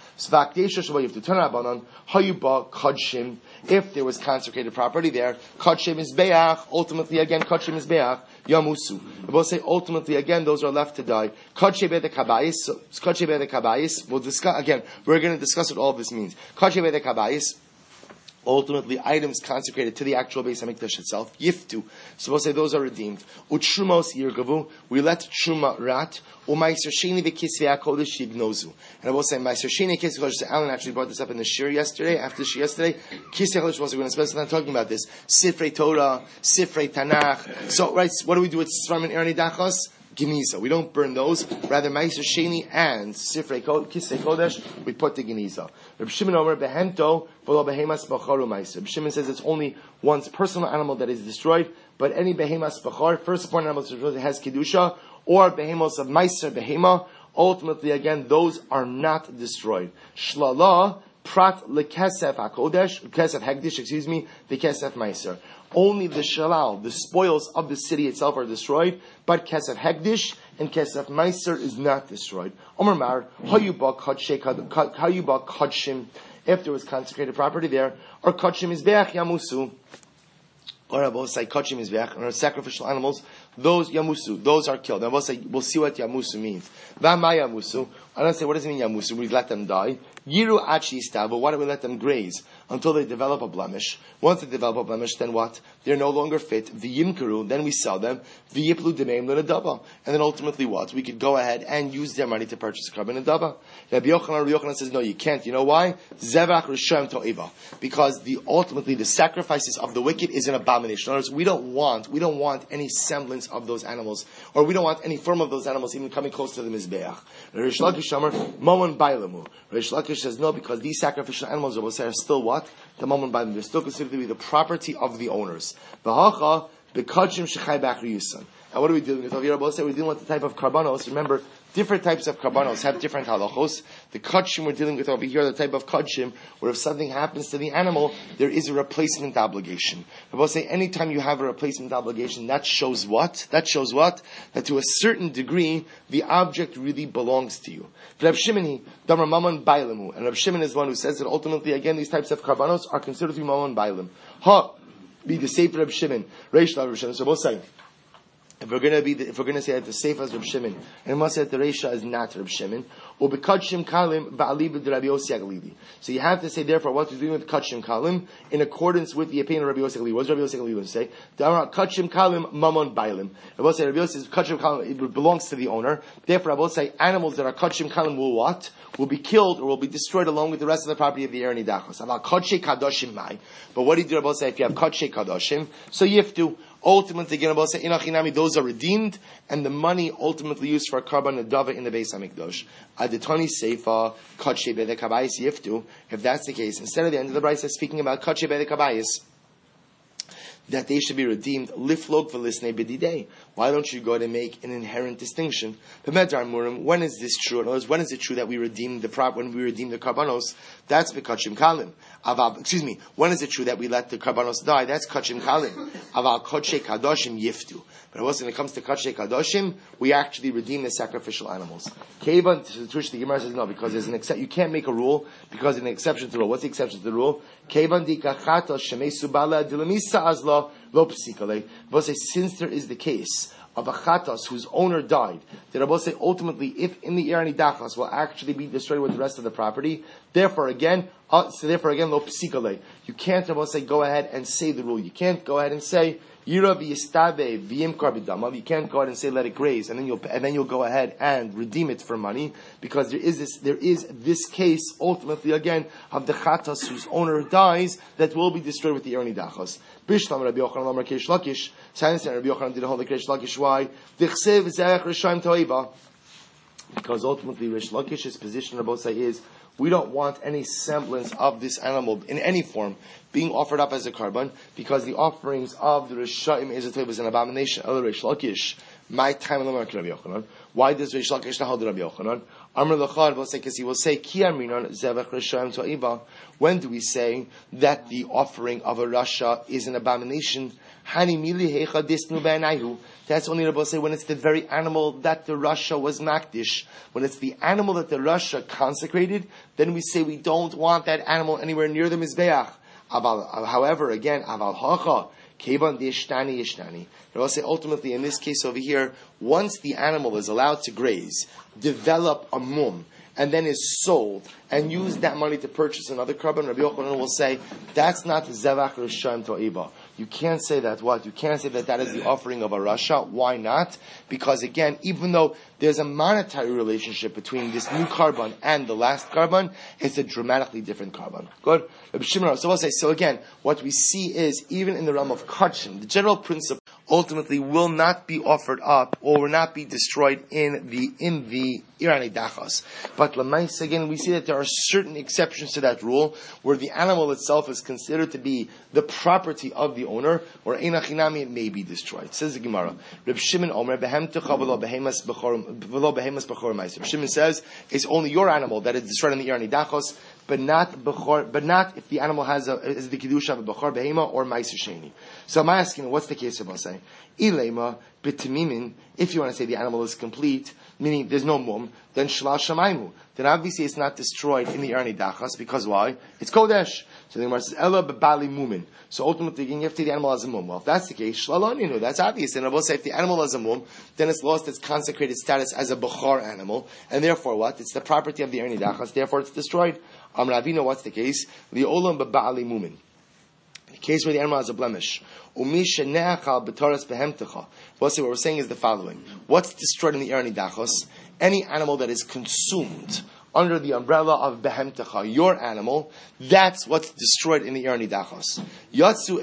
If there was consecrated property there, Kodshim is Be'ach, ultimately again, Kodshim is Be'ach, Yamusu. We'll say ultimately again, those are left to die. Kodshim Be'de Kabayis, we'll discuss, again, we're going to discuss what all of this means. Kodshim Be'de Kabayis, ultimately items consecrated to the actual Beis HaMikdash itself, Yiftu. So we'll say those are redeemed. Utrumos Yirgavu, we let Truma rat, Umaiser Sheni V'Kisvei HaKodesh Yignozu. And I will say, Maiser Sheni Kisvei HaKodesh, Alan actually brought this up in the Shir yesterday, after the Shir yesterday, Kisvei HaKodesh, we're going to spend some time talking about this, Sifrei Torah, Sifrei Tanakh. So, right, what do we do with Sfarim and Ir Nidachos? Geniza. We don't burn those. Rather, Maiser Sheni and Sifrei Kisvei Kodesh, we put the Geniza. Reb Shimon Omer Behemto v'lo behemas b'charu ma'aser. Reb Shimon says it's only one's personal animal that is destroyed, but any behemas b'char, firstborn animal that has kedusha, or behemos of ma'aser behema, ultimately again those are not destroyed. Shlala prat lekesef hakodesh, kesef hekdish, the kesef ma'aser. Only the shalal, the spoils of the city itself are destroyed, but kesef hekdish and kesef meiser is not destroyed. Omer Mar, hayuba kodshim, if there was consecrated property there, or kodshim is be'ach yamusu, or I will say kodshim is be'ach, or sacrificial animals, those yamusu, those are killed. And we'll see what yamusu means. V'ama yamusu, I don't say what does it mean yamusu, we let them die. Yiru achi istav, but why do we let them graze? Until they develop a blemish. Once they develop a blemish, then what? They're no longer fit. V'yimkaru, then we sell them. V'yiplu demeim l'nadaba. And then ultimately what? We could go ahead and use their money to purchase a carbon nadaba. Rabbi Yochanan says, no, you can't. You know why? Zevach rishayim to'eva. Because ultimately the sacrifices of the wicked is an abomination. In other words, we don't want any semblance of those animals, or we don't want any form of those animals even coming close to the Mizbeach. Rish Lakish Amar, Momon Bailamu. Rish Lakish says no, because these sacrificial animals are still what? The Momon Bailamu. They're still considered to be the property of the owners. V'hacha, B'kadshim Shechai B'achri Yusan. And what are we doing? We're dealing with the type of karbanos. Remember, Different types of karbanos have different halachos. The kachim we're dealing with over here, the type of kachim, where if something happens to the animal, there is a replacement obligation. I will say, anytime you have a replacement obligation, that shows what? That to a certain degree, the object really belongs to you. Reb Shimon, Damar Mammon Bailamu. And Reb Shimon is one who says that ultimately, again, these types of karbanos are considered to be Mammon Bailam. Be the safe Reb Shimon. Reish Reb Shimon. So we'll say, if we're going to say that the safe as Reb Shimon, and it must say that the Reisha is not Reb Shimon, or bekadshim kalim va'ali b'Rabbi Yossi Aglili. So you have to say, therefore, what we're doing with kadshim kalim in accordance with the opinion of Rabbi Yossi Aglili. What does Rabbi Yossi Aglili say? Kadshim kalim mamon bailim. Rabbi say Rabbi Yossi says kadshim kalim, it belongs to the owner. Therefore, Rabbi say animals that are kadshim kalim will what? Will be killed or will be destroyed along with the rest of the property of the Erni Dachos. About kadshe kadoshim mai. But what do you do, Rabbi say, if you have kadshe kadoshim? So you have to. Ultimately, again, Rabbi say, inachinami, those are redeemed, and the money ultimately used for a karban nedava in the Beis Hamikdash. Adetoni seifa kadshe b'dei kabayis yiftu. If that's the case, instead of the end of the brayso speaking about kadshe b'dei kabayis, that they should be redeemed, liflog v'lisnei b'didei. Why don't you go to make an inherent distinction? When is this true? In other words, when is it true that we redeem the when we redeem the karbanos? That's v'kachim kalim. When is it true that we let the karbanos die? That's kachim kalim. Aval kodshe kadoshim yiftu. But when it comes to kodshe kadoshim, we actually redeem the sacrificial animals. Kevan, the Gemara says no, because there's an exception. You can't make a rule because there's an exception to the rule. What's the exception to the rule? Kevan di kachata shemesu bala dilamisa azla lo psikale. Since there is the case of a chatas whose owner died, that Rabbi say ultimately, if in the Erni Dachas will actually be destroyed with the rest of the property, therefore again, lo psikale. You can't, Rabbi say, go ahead and say the rule. You can't go ahead and say Yira v'yistave v'yimkar b'damav. You can't go ahead and say let it graze, and then you'll go ahead and redeem it for money, because there is this case ultimately again of the chatas whose owner dies that will be destroyed with the Erni Dachas. Bishlam Rabbi Yochanan Lamar Keish Lakish. Science and Rabbi Yochanan did hold the Keish Lakish. Why? Dichsev zerach rishayim toiva. Because ultimately Rish Lakish's position, Rabbi say, is we don't want any semblance of this animal in any form being offered up as a karban, because the offerings of the Rishayim is an abomination. Other Rish Lakish. My time Lamar Rabbi Yochanan. Why does Rish Lakish not hold Rabbi Yochanan? Amr Lachad will say, because he will say, Ki Aminon Zevach Rishayim To'iva. When do we say that the offering of a rasha is an abomination? Hani mili hecha disnu be'anayu. That's only Rabbi say when it's the very animal that the rasha was makdish. When it's the animal that the rasha consecrated, then we say we don't want that animal anywhere near the mizbeach. However, again, aval hacha. Kevan yishtani yishtani. Rabbi say ultimately in this case over here, once the animal is allowed to graze, develop a mum, and then is sold, and use that money to purchase another karban, Rabbi Yochanan will say, that's not zevach rishayim to'iba. You can't say that what? You can't say that is the offering of a rasha. Why not? Because again, even though there's a monetary relationship between this new karban and the last karban, it's a dramatically different karban. Good? Rabbi Shimon, so we'll say, so again, what we see is, even in the realm of kachim, the general principle ultimately will not be offered up or will not be destroyed in the Irani Dachas. But Lamais, again, we see that there are certain exceptions to that rule, where the animal itself is considered to be the property of the owner, or Einachinami, it may be destroyed. Says the Gemara, Reb Shimon Omer, Behem Tucha v'lo behemas b'chor ma'aser. Reb Shimon says, it's only your animal that is destroyed in the Irani Dachos, but not if the animal has the kedusha of a bechor behema or ma'aser sheni. So I'm asking, what's the case of us saying? Ilema b'timimin. If you want to say the animal is complete, meaning there's no mum, then shlal shamaymu. Then obviously it's not destroyed in the Erni Dachas, because why? It's kodesh. So the Gemara says ela b'bali mumin. So ultimately you have to take the animal as a mum. Well, if that's the case, shlaloninu, that's obvious. And I will say if the animal is a mum, then it's lost its consecrated status as a bechor animal, and therefore what? It's the property of the Erni Dachas, therefore it's destroyed. Ravina, what's the case? The olam b'bali mumin. The case where the animal has a blemish. Umisha ne'achal b'toras behemtecha. Well, see, what we're saying is the following. What's destroyed in the Erni Dachos? Any animal that is consumed under the umbrella of behemtecha, your animal, that's what's destroyed in the Erni Dachos. Yatsu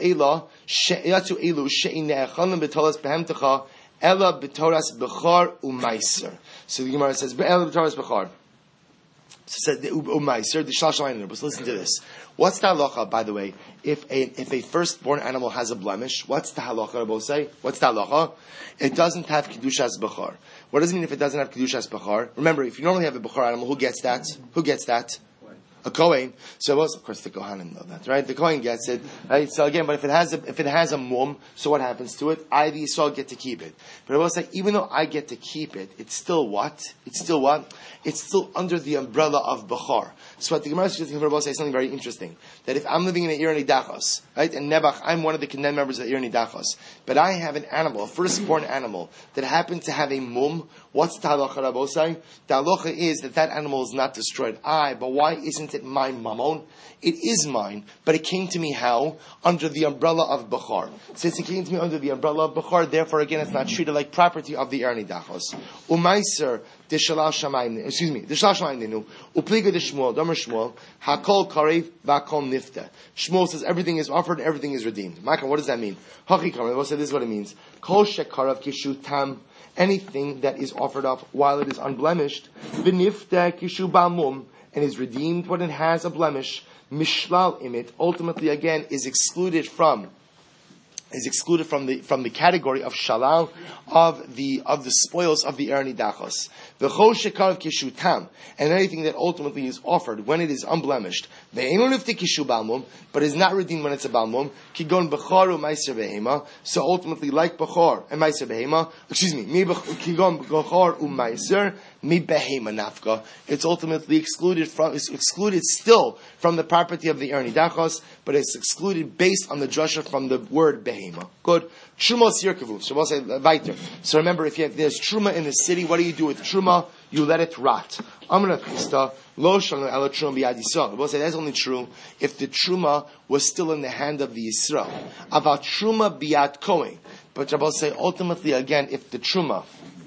elu she'in ne'achalim b'toras behemtecha ela b'toras b'char u'maiser. So the Gemara says, ela b'toras b'char. So said Umaiser the Shlashalayim. But listen to this. What's the halacha, by the way, if a firstborn animal has a blemish? What's the halacha? Rabbi say? What's the halacha? It doesn't have kedushas bechar. What does it mean if it doesn't have kedushas bechar? Remember, if you normally have a bechar animal, who gets that? Who gets that? A Kohen. So it was, of course, the Kohanim know that, right? The Kohen gets it, right? So again, but if it has a mum, so what happens to it? I, the Yisrael, get to keep it. But it was like, even though I get to keep it, it's still what? It's still what? It's still under the umbrella of Bechar. So what the Gemara is suggesting for say something very interesting. That if I'm living in the Ir Nidachos, right? And Nebuch, I'm one of the Kenen members of the Ir Nidachos. But I have an animal, a firstborn animal, that happens to have a mum. What's the halacha, Rabosai? The halacha is that animal is not destroyed. But why isn't it my mammon? It is mine, but it came to me how? Under the umbrella of Bechar. Since it came to me under the umbrella of Bechar, therefore again it's not treated like property of the Ir Nidachos. Umaiser the Shalash Shamayim Ninu Upliga the Shmuel Domer Shmuel Hakol Karev Vakol Nifta. Shmuel says everything is offered, everything is redeemed. Michael, what does that mean? Haki Karev. This is what it means. Kol Shekarav Kishu Tam. Anything that is offered up while it is unblemished, V'nifta Kishu Bamum, and is redeemed when it has a blemish, Mishlal Imit, ultimately again is excluded from the category of shalal of the spoils of the Ir Nidachos. V'chol shekarav kishu tam, and anything that ultimately is offered when it is unblemished. Ve'enon ifti kishu balmum, but is not redeemed when it's a balmum. Kigon bechar u'maiser behema. So ultimately, like bechar and maiser behema, kigon bechar u'maiser mi behema nafka. It's ultimately excluded still from the property of the Ir Nidachos, but it's excluded based on the drasha from the word behema. Good. Truma sirkavu. So remember, there's truma in the city, what do you do with truma? You let it rot. Amar Chisda lo shanu ela truma biyad Yisrael. We'll say that's only true if the truma was still in the hand of the Yisrael. About truma biyad Kohen. But Rabbi say ultimately again, if the truma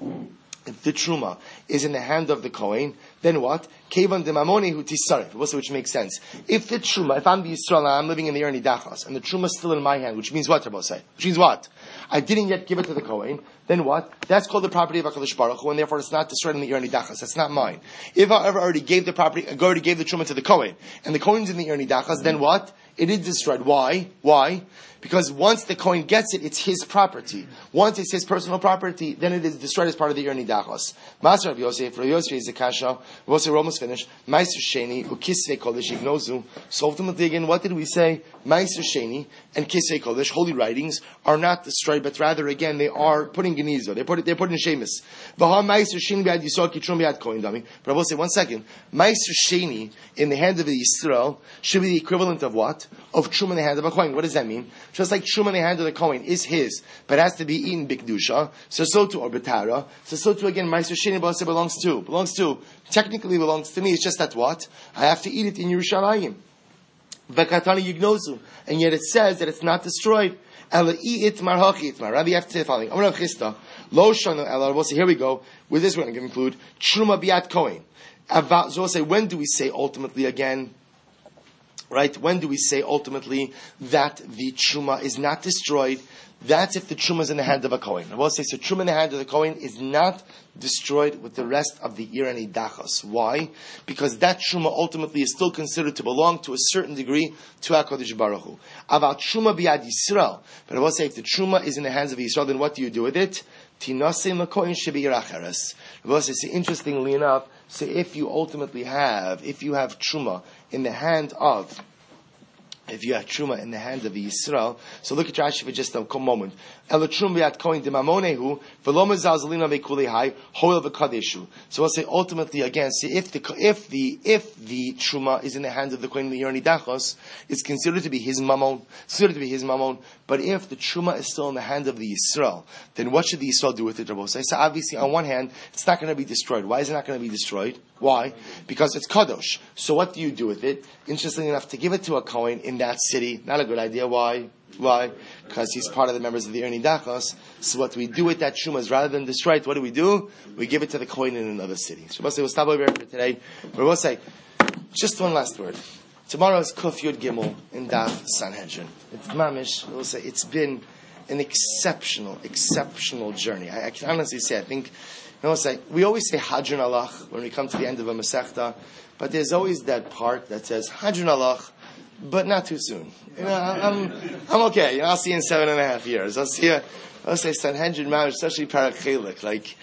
is in the hand of the Kohen, then what? Kevan de mamoni hu tisarif, which makes sense. If I'm the Yisrael, I'm living in the Ir Nidachos, and the truma is still in my hand, which means what, Rabbi say? Which means what? I didn't yet give it to the Kohen, then what? That's called the property of HaKadosh Baruch Hu, and therefore it's not destroyed in the Ir Nidachos. That's not mine. If I already gave the property, I already gave the truma to the Kohen, and the Kohen's in the Ir Nidachos, then what? It is destroyed. Why? Because once the Kohen gets it, it's his property. Once it's his personal property, then it is destroyed as part of the Ir Nidachos. Master of Yosef, for Yosef is a kasha. We're almost finished. Meiser Sheni, ukisvei kodesh ignozu. So ultimately, again, what did we say? Meiser Sheni and kisvei kodesh, holy writings, are not destroyed, but rather, again, they are put in genizo. They're put in shemus. V'ha Meiser Sheni b'ad Yisrael kitrum b'ad Kohen dami. But I will say, 1 second. Meiser Sheni in the hand of the Yisrael should be the equivalent of what? Of truma in the hand of a Kohen. What does that mean? Just like truma in the hand of the Kohen is his, but has to be eaten b'kedusha, so too, or b'tara, so too again, Meiser Sheni technically belongs to me. It's just that what? I have to eat it in Yerushalayim. V'katani yignozu, and yet it says that it's not destroyed. Ela it marhachi itmar. Rabbi, you have to say the following. Amar Chisda lo shanu ela. We'll see. Here we go. With this, we're going to include truma biat Kohen. So we'll say, when do we say ultimately again? Right? When do we say ultimately that the truma is not destroyed? That's if the truma is in the hand of a Kohen. I will say, so truma in the hand of the Kohen is not destroyed with the rest of the Ir Nidachos. Why? Because that truma ultimately is still considered to belong to a certain degree to HaKadosh Baruch Hu. About truma biyad Yisrael. But I will say, if the truma is in the hands of Yisrael, then what do you do with it? Tinasim l'kohen shebe'ir acheres. I will say, interestingly enough, so if you have truma in the hand of the Yisrael, so look at Rashi for just a moment. So we'll say ultimately again, see if the truma is in the hand of the Kohen in the Ir Nidachos, it's considered to be his mammon. But if the truma is still in the hand of the Yisrael, then what should the Yisrael do with it, Rabbi? So obviously, on one hand, it's not going to be destroyed. Why is it not going to be destroyed? Why? Because it's kadosh. So what do you do with it? Interestingly enough, to give it to a Kohen in that city, not a good idea. Why? Because he's part of the members of the Ir Nidachos. So what we do with that truma is, rather than destroy it, what do? We give it to the Kohen in another city. So we'll stop over here for today. But we'll say, just one last word. Tomorrow is Kuf Yud Gimel in Daf Sanhedrin. It's mamish. We'll say it's been an exceptional journey. I can honestly say, I think, we always say Hadrun Alach when we come to the end of a Masechta, but there's always that part that says Hadrun Alach, but not too soon. I'm okay. I'll see you in 7.5 years. I'll say Sanhedrin Mount, especially Parak Chelik. Like,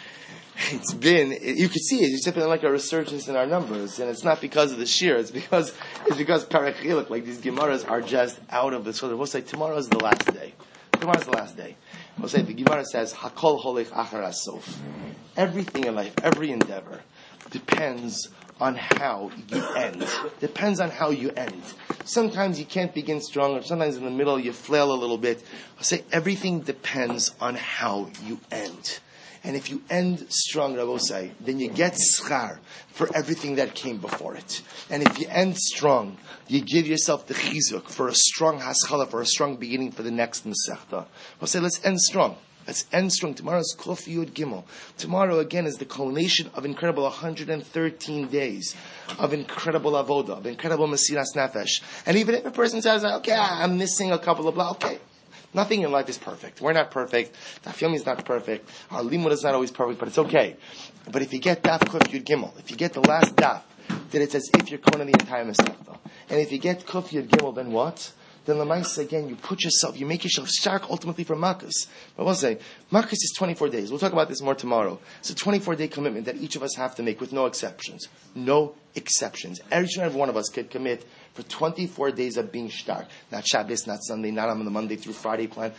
you could see it. It's been like a resurgence in our numbers, and it's not because of the shear. It's because Parak Chelik, like these Gemaras, are just out of this. So we'll say tomorrow is the last day. Tomorrow's the last day. We'll say the Gemara says Hakol Holech Achar Hasof. Everything in life, every endeavor, depends on how you end. Depends on how you end. Sometimes you can't begin strong, or sometimes in the middle you flail a little bit. I'll say everything depends on how you end. And if you end strong, Rabbosai, then you get schar for everything that came before it. And if you end strong, you give yourself the chizuk for a strong haschala, for a strong beginning for the next Masechta. We'll say, let's end strong. Let's end strong. Tomorrow's Kuf Yud Gimel. Tomorrow, again, is the culmination of incredible 113 days of incredible avoda, of incredible Mesiras Nefesh. And even if a person says, okay, I'm missing a couple of blah, okay. Nothing in life is perfect. We're not perfect. Daf Yomi is not perfect. Our limud is not always perfect, but it's okay. But if you get Daf Kuf Yud Gimel, if you get the last Daf, then it's as if you're kohen the entire Masechta. And if you get Kuf Yud Gimel, then what? Then Lamaisa, again, you make yourself stark ultimately for Makkos. But we'll say, Makkos is 24 days. We'll talk about this more tomorrow. It's a 24-day commitment that each of us have to make with no exceptions. No exceptions. Each and every one of us could commit for 24 days of being stark. Not Shabbos, not Sunday, not on the Monday through Friday plan.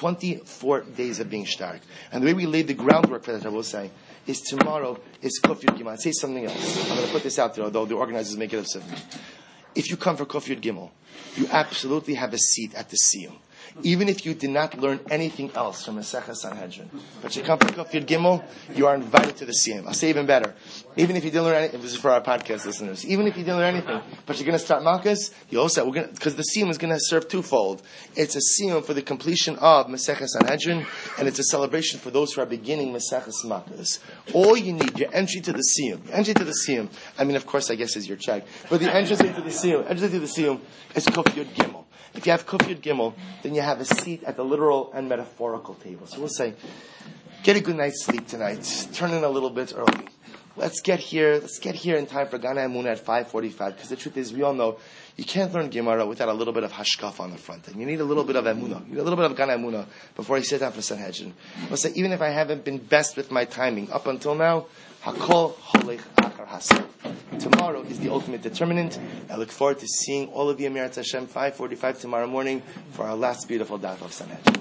24 days of being stark. And the way we laid the groundwork for that, I will say, is tomorrow is Kuf Yud Gimel. I'd say something else. I'm going to put this out there, although the organizers make it up simple. If you come for Kuf Yud Gimel, you absolutely have a seat at the Siyum. Even if you did not learn anything else from Masechah Sanhedrin. But you come for Kuf Yud Gimel, you are invited to the Siyum. I'll say even better. Even if you didn't learn anything, this is for our podcast listeners, even if you didn't learn anything, but you're going to start Makkos, you also, because the Siyum is going to serve twofold. It's a Siyum for the completion of Masechah Sanhedrin, and it's a celebration for those who are beginning Masechah Makkos. All you need, your entry to the Siyum, I mean, of course, I guess is your check, but the entrance into the Siyum is Kuf Yud Gimel. If you have Kuf Yud Gimel, then you have a seat at the literal and metaphorical table. So we'll say, get a good night's sleep tonight. Turn in a little bit early. Let's get here in time for Gana Emunah at 5:45. Because the truth is, we all know you can't learn Gemara without a little bit of hashkaf on the front end. You need a little bit of Emunah. You need a little bit of Gana Emunah before you sit down for Sanhedrin. We'll say, even if I haven't been best with my timing up until now, Hakol Holech Achar Hasof. Tomorrow is the ultimate determinant. I look forward to seeing all of you, Emirat Hashem, 5:45 tomorrow morning for our last beautiful daf of Sanhedrin.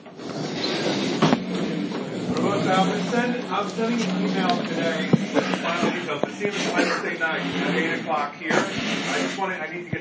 I'm sending an email today with the final details. The Siyum is Wednesday night at 8 o'clock here. I need to get